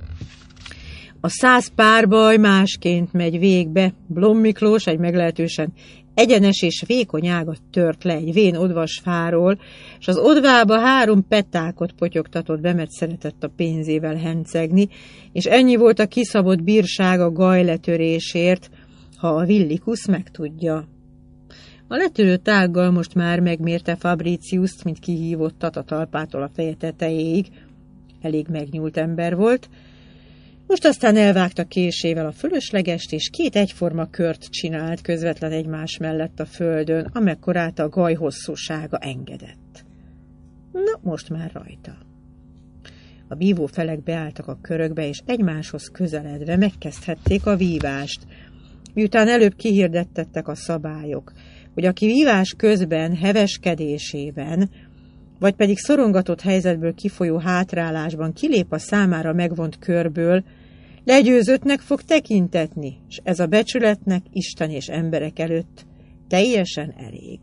A 100 párbaj másként megy végbe. Blom Miklós egy meglehetősen egyenes és vékony ágat tört le egy vén odvasfáról, és az odvába 3 petákot potyogtatott be, mert szeretett a pénzével hencegni, és ennyi volt a kiszabott bírság a gajletörésért, ha a Villikus megtudja. A letörött ággal most már megmérte Fabriciust, mint kihívottat a talpától a feje tetejéig. Elég megnyúlt ember volt. Most aztán elvágta késével a fölöslegest, és 2 egyforma kört csinált közvetlen egymás mellett a földön, amekkorát a gaj hosszúsága engedett. Na, most már rajta. A vívó felek beálltak a körökbe, és egymáshoz közeledve megkezdhették a vívást, miután előbb kihirdettettek a szabályok, hogy aki vívás közben, heveskedésében, vagy pedig szorongatott helyzetből kifolyó hátrálásban kilép a számára megvont körből, legyőzöttnek fog tekintetni, és ez a becsületnek Isten és emberek előtt teljesen elég.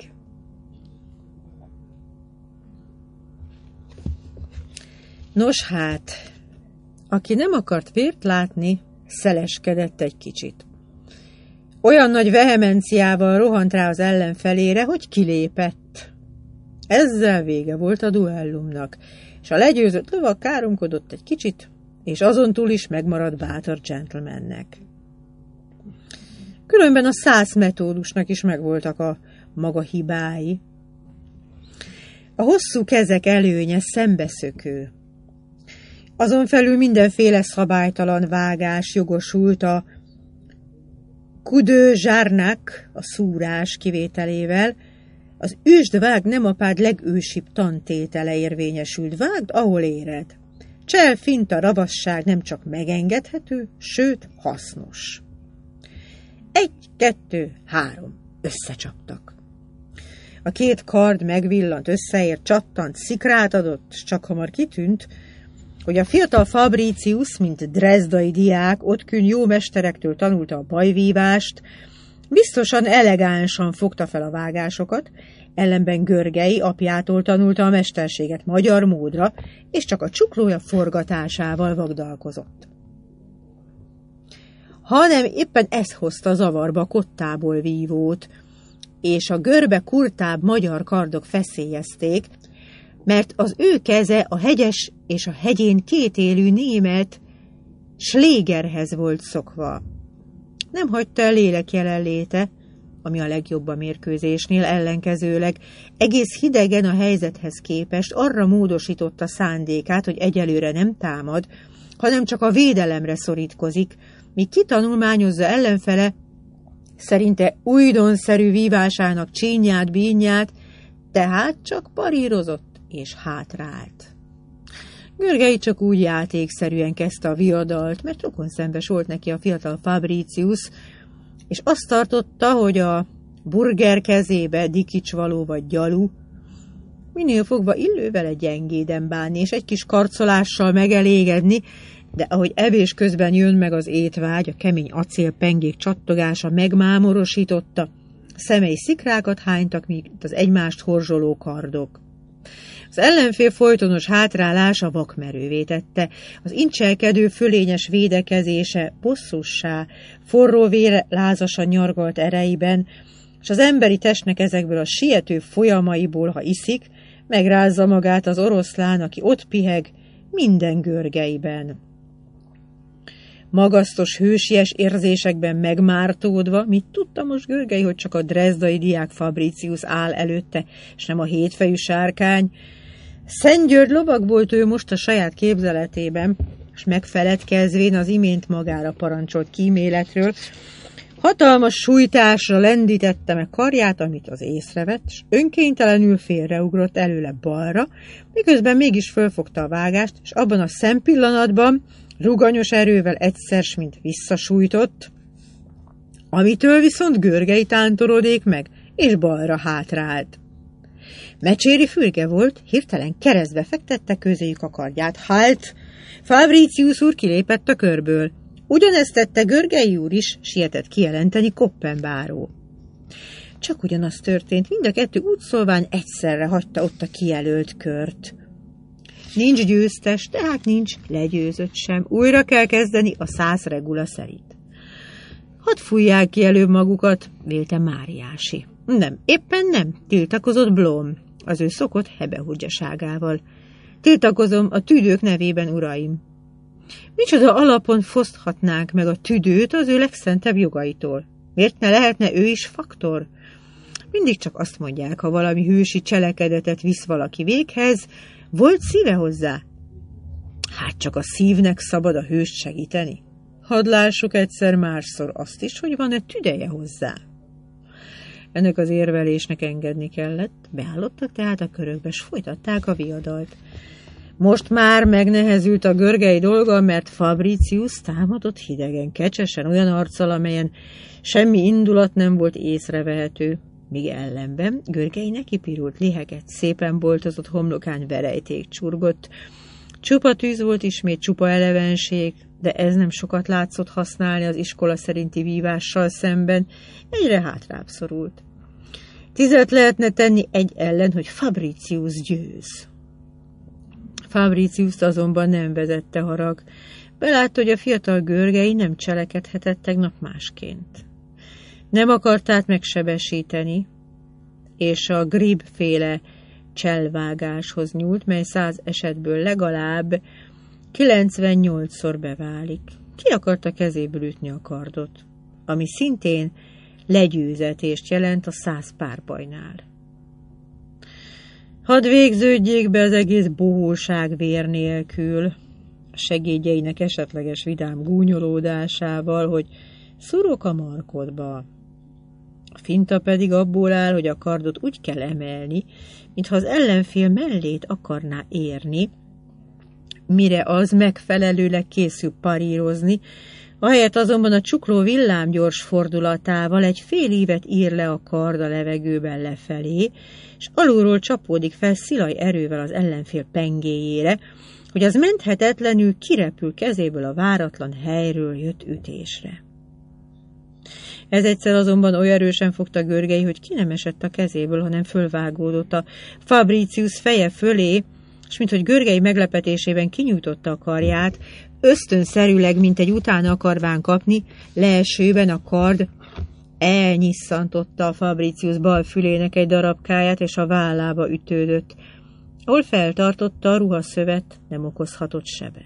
Nos hát, aki nem akart vért látni, szeleskedett egy kicsit. Olyan nagy vehemenciával rohant rá az ellenfelére, hogy kilépett. Ezzel vége volt a duellumnak, és a legyőzött lovag káromkodott egy kicsit, és azon túl is megmaradt bátor gentlemannek. Különben a 100 metódusnak is megvoltak a maga hibái. A hosszú kezek előnye szembeszökő. Azon felül mindenféle szabálytalan vágás jogosult a coup de jarnac, a szúrás kivételével. Az üsd vág nem apád legősibb tantétele érvényesült. Vágd, ahol éred. Csel, finta, ravasság nem csak megengedhető, sőt hasznos. 1, 2, 3. Összecsaptak. A 2 kard megvillant, összeért, csattant, szikrát adott, s csak hamar kitűnt, hogy a fiatal Fabricius, mint drezdai diák, ottkün jó mesterektől tanulta a bajvívást, biztosan elegánsan fogta fel a vágásokat, ellenben Görgei apjától tanulta a mesterséget magyar módra, és csak a csuklója forgatásával vagdalkozott. Hanem éppen ez hozta zavarba Kottából vívót, és a görbe kurtább magyar kardok feszélyezték, mert az ő keze a hegyes és a hegyén kétélű német Schlägerhez volt szokva. Nem hagyta el lélek jelenléte, ami a legjobb a mérkőzésnél, ellenkezőleg egész hidegen a helyzethez képest arra módosította szándékát, hogy egyelőre nem támad, hanem csak a védelemre szorítkozik, míg kitanulmányozza ellenfele szerinte újdonszerű vívásának csínyát, bínyát, tehát csak parírozott és hátrált. Görgei csak úgy játékszerűen kezdte a viadalt, mert rokonszembes volt neki a fiatal Fabricius, és azt tartotta, hogy a burger kezébe dikicsvaló vagy gyalu, minél fogva illő vele gyengéden bánni, és egy kis karcolással megelégedni, de ahogy evés közben jön meg az étvágy, a kemény acélpengék csattogása megmámorosította, szemei szikrákat hánytak, mint az egymást horzsoló kardok. Az ellenfél folytonos hátrálása vakmerővé tette, az incselkedő fölényes védekezése bosszussá, forró vére lázasan nyargalt ereiben, és az emberi testnek ezekből a siető folyamaiból, ha iszik, megrázza magát az oroszlán, aki ott piheg minden görgeiben. Magasztos, hősies érzésekben megmártódva, mit tudta most Görgei, hogy csak a drezdai diák Fabricius áll előtte, és nem a hétfejű sárkány. Szent György lovag volt ő most a saját képzeletében, és megfeledkezvén az imént magára parancsolt kíméletről, hatalmas sújtásra lendítette meg karját, amit az észrevett, és önkénytelenül félreugrott előle balra, miközben mégis fölfogta a vágást, és abban a szempillanatban ruganyos erővel egyszer mint visszasújtott, amitől viszont Görgei tántorodék meg, és balra hátrált. Mecséri fürge volt, hirtelen keresztbe fektette közéjük a kardját. Halt! Fabricius úr kilépett a körből. Ugyanezt tette Görgei úr is, sietett kijelenteni Koppenbáró. Csak ugyanaz történt, mind a kettő útszólván egyszerre hagyta ott a kijelölt kört. Nincs győztes, tehát nincs legyőzött sem. Újra kell kezdeni a 100 regula szerint. Hadd fújják ki előbb magukat, vélte Máriási. Nem, éppen nem, tiltakozott Blom, az ő szokott hebehudjaságával. Tiltakozom a tüdők nevében, uraim. Micsoda alapon foszthatnánk meg a tüdőt az ő legszentebb jogaitól? Miért ne lehetne ő is faktor? Mindig csak azt mondják, ha valami hősi cselekedetet visz valaki véghez, volt szíve hozzá? Hát csak a szívnek szabad a hőst segíteni. Hadd lássuk egyszer másszor azt is, hogy van-e tüdeje hozzá. Ennek az érvelésnek engedni kellett, beállottak tehát a körökbe, s folytatták a viadalt. Most már megnehezült a Görgei dolga, mert Fabricius támadott hidegen, kecsesen, olyan arccal, amelyen semmi indulat nem volt észrevehető, míg ellenben Görgei nekipirult, lihegett, szépen boltozott homlokán verejték csurgott. Csupa tűz volt ismét, csupa elevenség, de ez nem sokat látszott használni az iskola szerinti vívással szemben, egyre hátrább szorult. 10 lehetne tenni egy ellen, hogy Fabricius győz. Fabriciust azonban nem vezette harag. Belátta, hogy a fiatal Görgei nem cselekedhetett tegnap másként. Nem akartát megsebesíteni, és a Grib-féle cselvágáshoz nyúlt, mely 100 esetből legalább 98-szor beválik. Ki akarta kezéből ütni a kardot, ami szintén legyőzetést jelent a 100 párbajnál. Hadd végződjék be az egész bohóság vér nélkül, a segédjeinek esetleges vidám gúnyolódásával, hogy szurok a markodba. A finta pedig abból áll, hogy a kardot úgy kell emelni, mintha az ellenfél mellét akarná érni, mire az megfelelőleg készül parírozni, ahelyett azonban a csukló villámgyors fordulatával egy fél ívet ír le a kard a levegőben lefelé, és alulról csapódik fel szilaj erővel az ellenfél pengéjére, hogy az menthetetlenül kirepül kezéből a váratlan helyről jött ütésre. Ez egyszer azonban olyan erősen fogta Görgei, hogy ki nem esett a kezéből, hanem fölvágódott a Fabricius feje fölé, és minthogy Görgei meglepetésében kinyújtotta a karját, ösztönszerűleg, mint egy utána akarván kapni, leesőben a kard elnyisszantotta a Fabricius bal fülének egy darabkáját, és a vállába ütődött. Ahol feltartotta a ruhaszövet, nem okozhatott sebet.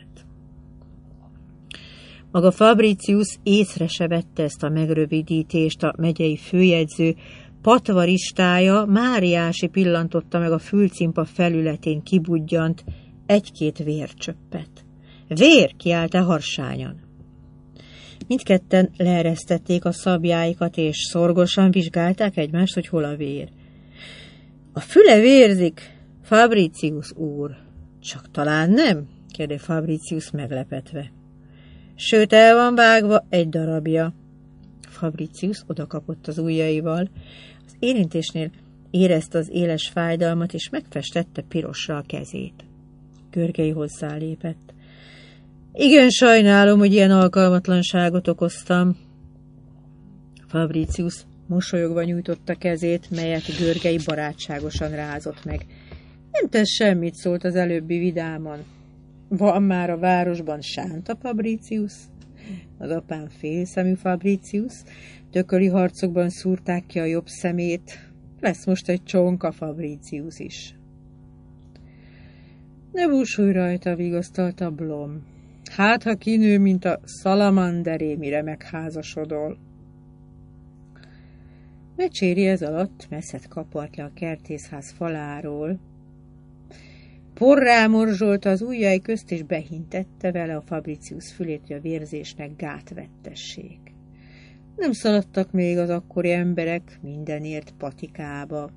Maga Fabricius észre se vette ezt a megrövidítést, a megyei főjegyző patvaristája Máriási pillantotta meg a fülcimpa felületén kibudjant 1-2 vércsöppet. Vér! Kiállt-e harsányan. Mindketten leeresztették a szabjáikat, és szorgosan vizsgálták egymást, hogy hol a vér. A füle vérzik, Fabricius úr. Csak talán nem? kérde Fabricius meglepetve. Sőt, el van vágva egy darabja. Fabricius odakapott az ujjaival. Az érintésnél érezte az éles fájdalmat, és megfestette pirosra a kezét. Görgei hozzálépett. Igen, sajnálom, hogy ilyen alkalmatlanságot okoztam. Fabricius mosolyogva nyújtotta kezét, melyet Görgei barátságosan rázott meg. Nem tesz semmit, szólt az előbbi vidáman. Van már a városban sánta Fabricius? Az apám félszemű Fabricius, tököli harcokban szúrták ki a jobb szemét. Lesz most egy csonka Fabricius is. Ne búsulj rajta, vigasztalta Blom. Hát, ha kinő, mint a szalamanderé, mire megházasodol. Mecséri ez alatt messzet kapart le a kertészház faláról. Porrá morzsolta az ujjai közt, és behintette vele a Fabricius fülét, hogy a vérzésnek gát vettessék. Nem szaladtak még az akkori emberek mindenért patikába.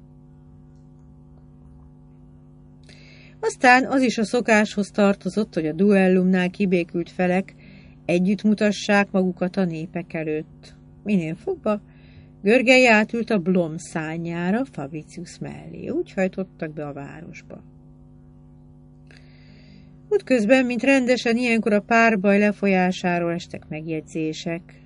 Aztán az is a szokáshoz tartozott, hogy a duellumnál kibékült felek együtt mutassák magukat a népek előtt. Minél fogva Görgei átült a Blom szárnyára Fabricius mellé, úgy hajtottak be a városba. Útközben, mint rendesen, ilyenkor a párbaj lefolyásáról estek megjegyzések.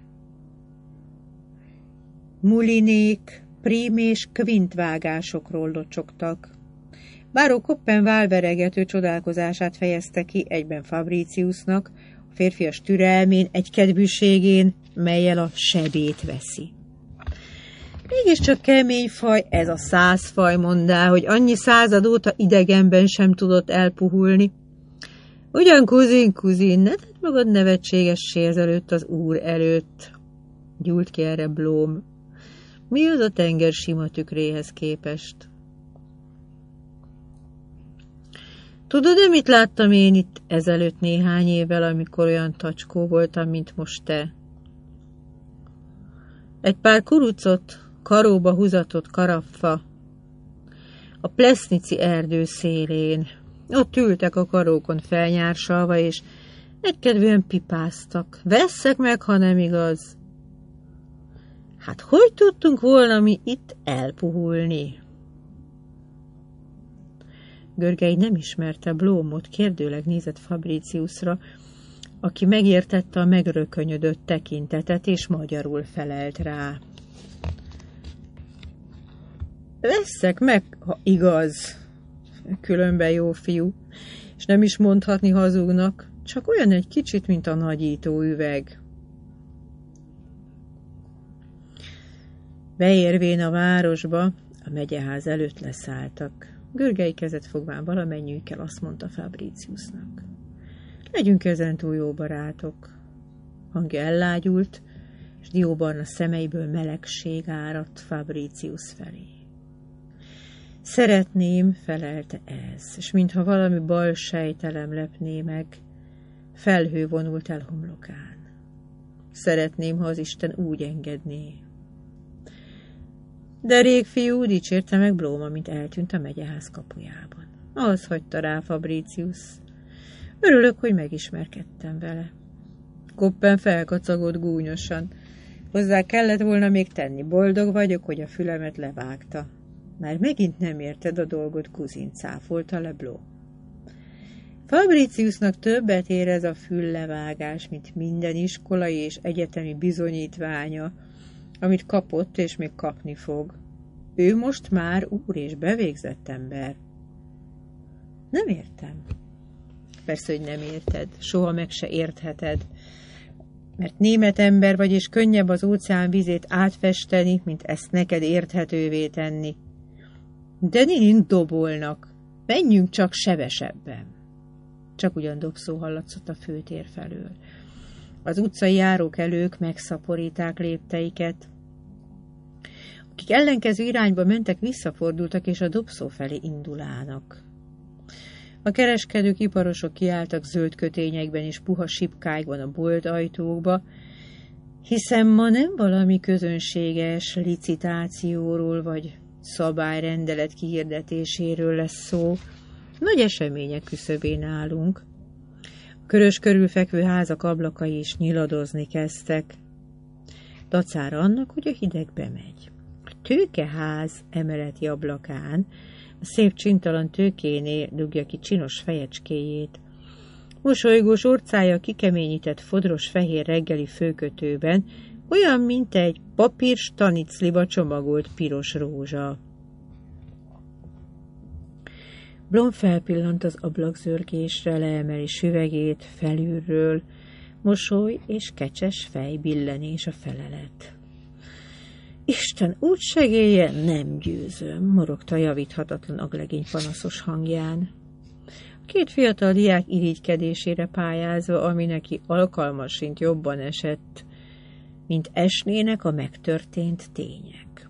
Mulinék, prím és kvintvágásokról locsogtak. Báró Koppen válveregető csodálkozását fejezte ki egyben Fabriciusnak, a férfias türelmén, egykedvűségén, mellyel a sebét veszi. Mégiscsak kemény faj, ez a 100 faj, mondá, hogy annyi század óta idegenben sem tudott elpuhulni. Ugyan, kuzin, ne tedd magad nevetségessé ezelőtt az úr előtt, gyúlt ki erre Blom. Mi az a tenger sima tükréhez képest? Tudod-e, mit láttam én itt ezelőtt néhány évvel, amikor olyan tacskó voltam, mint most te? Egy pár kurucot, karóba húzatott karaffa, a Plesznici erdő szélén. Ott ültek a karókon felnyársalva, és egykedvűen pipáztak. Vesszek meg, ha nem igaz. Hát hogy tudtunk volna mi itt elpuhulni? Görgei nem ismerte Blomot, kérdőleg nézett Fabriciusra, aki megértette a megrökönyödött tekintetet, és magyarul felelt rá. Vesszek meg, ha igaz, különben jó fiú, és nem is mondhatni hazugnak, csak olyan egy kicsit, mint a nagyító üveg. Beérvén a városba, a megyeház előtt leszálltak. Görgei kezet fogván valamennyiükkel azt mondta Fabriciusnak. Legyünk ezentúl jó barátok. Hangja ellágyult, és dióbarna szemeiből melegség áradt Fabricius felé. Szeretném, felelte ez, és mintha valami bal sejtelem lepné meg, felhő vonult el homlokán. Szeretném, ha az Isten úgy engedné. De rég fiú, dicsérte meg Blóma, mint eltűnt a megyeház kapujában. Az hagyta rá Fabricius. Örülök, hogy megismerkedtem vele. Koppen felkacagott gúnyosan. Hozzá kellett volna még tenni. Boldog vagyok, hogy a fülemet levágta. Már megint nem érted a dolgot, kuzin, cáfolta le Bló. Fabriciusnak többet ér ez a füllevágás, mint minden iskolai és egyetemi bizonyítványa, amit kapott és még kapni fog. Ő most már úr és bevégzett ember. Nem értem. Persze, hogy nem érted. Soha meg se értheted. Mert német ember vagy, és könnyebb az óceán vizét átfesteni, mint ezt neked érthetővé tenni. De ninin dobolnak. Menjünk csak sebesebben. Csak ugyan dobszó hallatszott a főtér felől. Az utcai járókelők megszaporíták lépteiket. Akik ellenkező irányba mentek, visszafordultak, és a dobszó felé indulának. A kereskedők, iparosok kiálltak zöld kötényekben és puha sipkáikban a bolt ajtókba, hiszen ma nem valami közönséges licitációról vagy szabályrendelet kihirdetéséről lesz szó. Nagy események küszöbén állunk. körös körülfekvő házak ablakai is nyiladozni kezdtek. Dacára annak, hogy a hideg bemegy. A tőkeház emeleti ablakán a szép csintalan tőkénél dugja ki csinos fejecskéjét. Mosolygós orcája kikeményített fodros fehér reggeli főkötőben, olyan, mint egy papír stanicliba csomagolt piros rózsa. Blom felpillant az ablakzörgésre, leemeli süvegét felülről, mosoly és kecses fejbillenés a felelet. Isten úgy segéljen, nem győzöm, morogta javíthatatlan aglegény panaszos hangján. A két fiatal diák irigykedésére pályázva, ami neki alkalmasint jobban esett, mint esnének a megtörtént tények.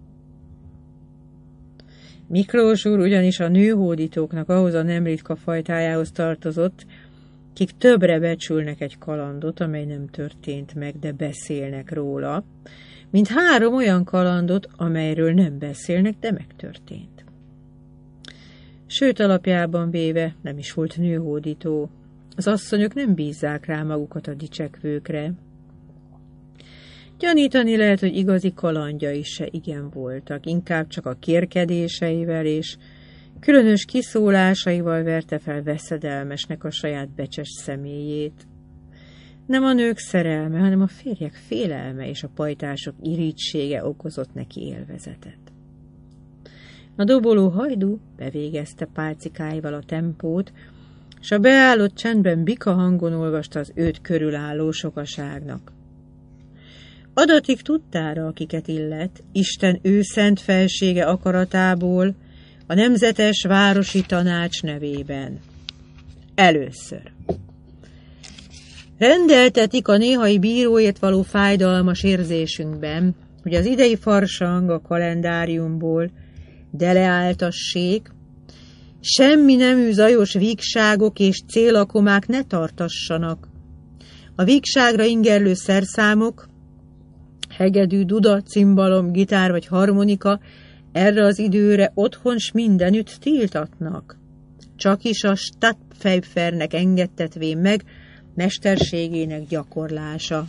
Miklós úr ugyanis a nőhódítóknak ahhoz a nem ritka fajtájához tartozott, kik többre becsülnek egy kalandot, amely nem történt meg, de beszélnek róla, mint 3 olyan kalandot, amelyről nem beszélnek, de megtörtént. Sőt, alapjában véve nem is volt nőhódító. Az asszonyok nem bízzák rá magukat a dicsekvőkre. Gyanítani lehet, hogy igazi kalandjai se igen voltak, inkább csak a kérkedéseivel és különös kiszólásaival verte fel veszedelmesnek a saját becses személyét. Nem a nők szerelme, hanem a férjek félelme és a pajtások irítsége okozott neki élvezetet. A doboló hajdú bevégezte pálcikáival a tempót, s a beállott csendben bika hangon olvasta az őt körülálló sokaságnak. Adatik tudtára, akiket illet, Isten ő szent felsége akaratából, a Nemzetes Városi Tanács nevében. Először. Rendeltetik a néhai bíróért való fájdalmas érzésünkben, hogy az idei farsang a kalendáriumból deleáltassék, semmi nemű zajos vígságok és célakomák ne tartassanak. A vígságra ingerlő szerszámok, hegedű, duda, cimbalom, gitár vagy harmonika erre az időre otthon s mindenütt tiltatnak. Csak is a Stadtpfeifernek engedtetvén meg mesterségének gyakorlása.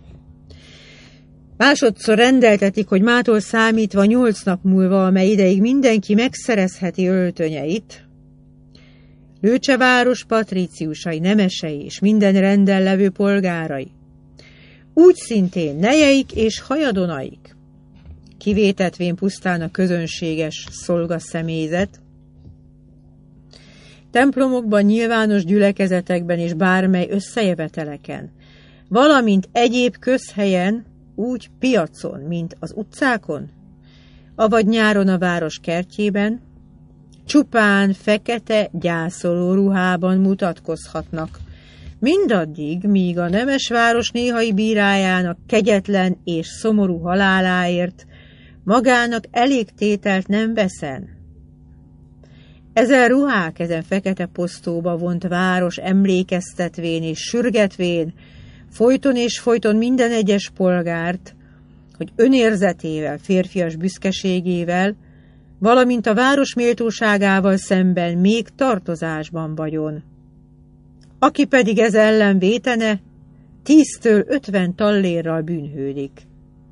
Másodszor rendeltetik, hogy mától számítva 8 nap múlva, amely ideig mindenki megszerezheti öltönyeit, Lőcse város patríciusai, nemesei és minden renden levő polgárai, úgy szintén nejeik és hajadonaik, kivétetvén pusztán a közönséges szolgaszemélyzet, templomokban, nyilvános gyülekezetekben és bármely összejöveteleken, valamint egyéb közhelyen, úgy piacon, mint az utcákon, avagy nyáron a város kertjében, csupán fekete gyászoló ruhában mutatkozhatnak, mindaddig, míg a Nemesváros néhai bírájának kegyetlen és szomorú haláláért magának elég tételt nem veszen. Ezen ruhák, ezen fekete posztóba vont város emlékeztetvén és sürgetvén, folyton és folyton minden egyes polgárt, hogy önérzetével, férfias büszkeségével, valamint a város méltóságával szemben még tartozásban vagyon. Aki pedig ez ellen vétene, 10-től 50 tallérral bűnhődik.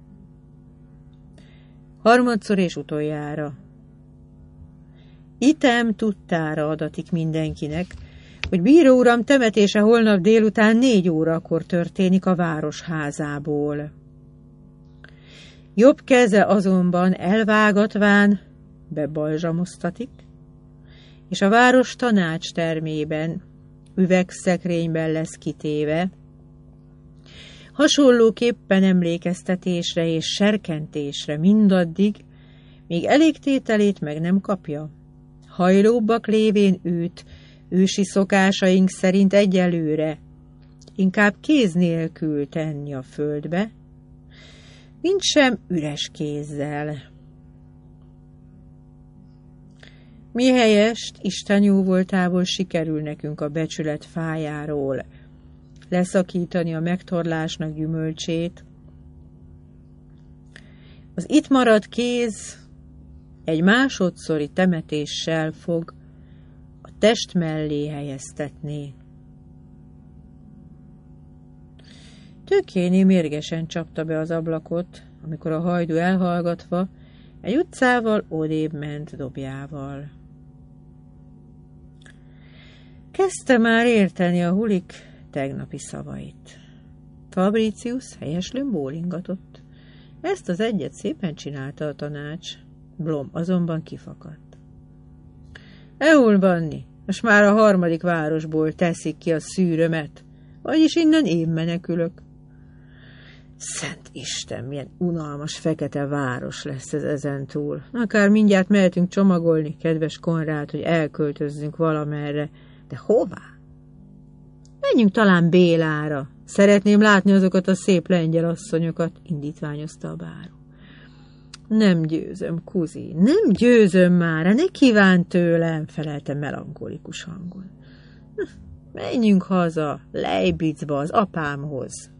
Harmadszor és utoljára. Item tudtára adatik mindenkinek, hogy bíró uram temetése holnap délután 4 órakor történik a városházából. Jobb keze azonban elvágatván bebalzsamoztatik, és a város tanács termében, üvegszekrényben lesz kitéve, hasonlóképpen emlékeztetésre és serkentésre mindaddig, míg elégtételét meg nem kapja. Hajlóbbak lévén őt, ősi szokásaink szerint egyelőre, inkább kéz nélkül tenni a földbe, mint sem üres kézzel. Mihelyest Isten jóvoltából sikerül nekünk a becsület fájáról leszakítani a megtorlásnak gyümölcsét, az itt maradt kéz egy másodszori temetéssel fog a test mellé helyeztetni. Tökéné mérgesen csapta be az ablakot, amikor a hajdú elhallgatva egy utcával odébb ment dobjával. Kezdte már érteni a hulik tegnapi szavait. Fabricius helyeslőn bólingatott. Ezt az egyet szépen csinálta a tanács. Blom azonban kifakadt. Eulbanni, most már a 3. városból teszik ki a szűrömet, vagyis innen én menekülök. Szent Isten, milyen unalmas fekete város lesz ez ezentúl. Akár mindjárt mehetünk csomagolni, kedves Konrád, hogy elköltözzünk valamerre, de hová? Menjünk talán Bélára. Szeretném látni azokat a szép lengyel asszonyokat, indítványozta a báró. Nem győzöm, kuzi, nem győzöm már, ne kíván tőlem, felelte melankolikus hangon. Menjünk haza, Leiblitzba, az apámhoz.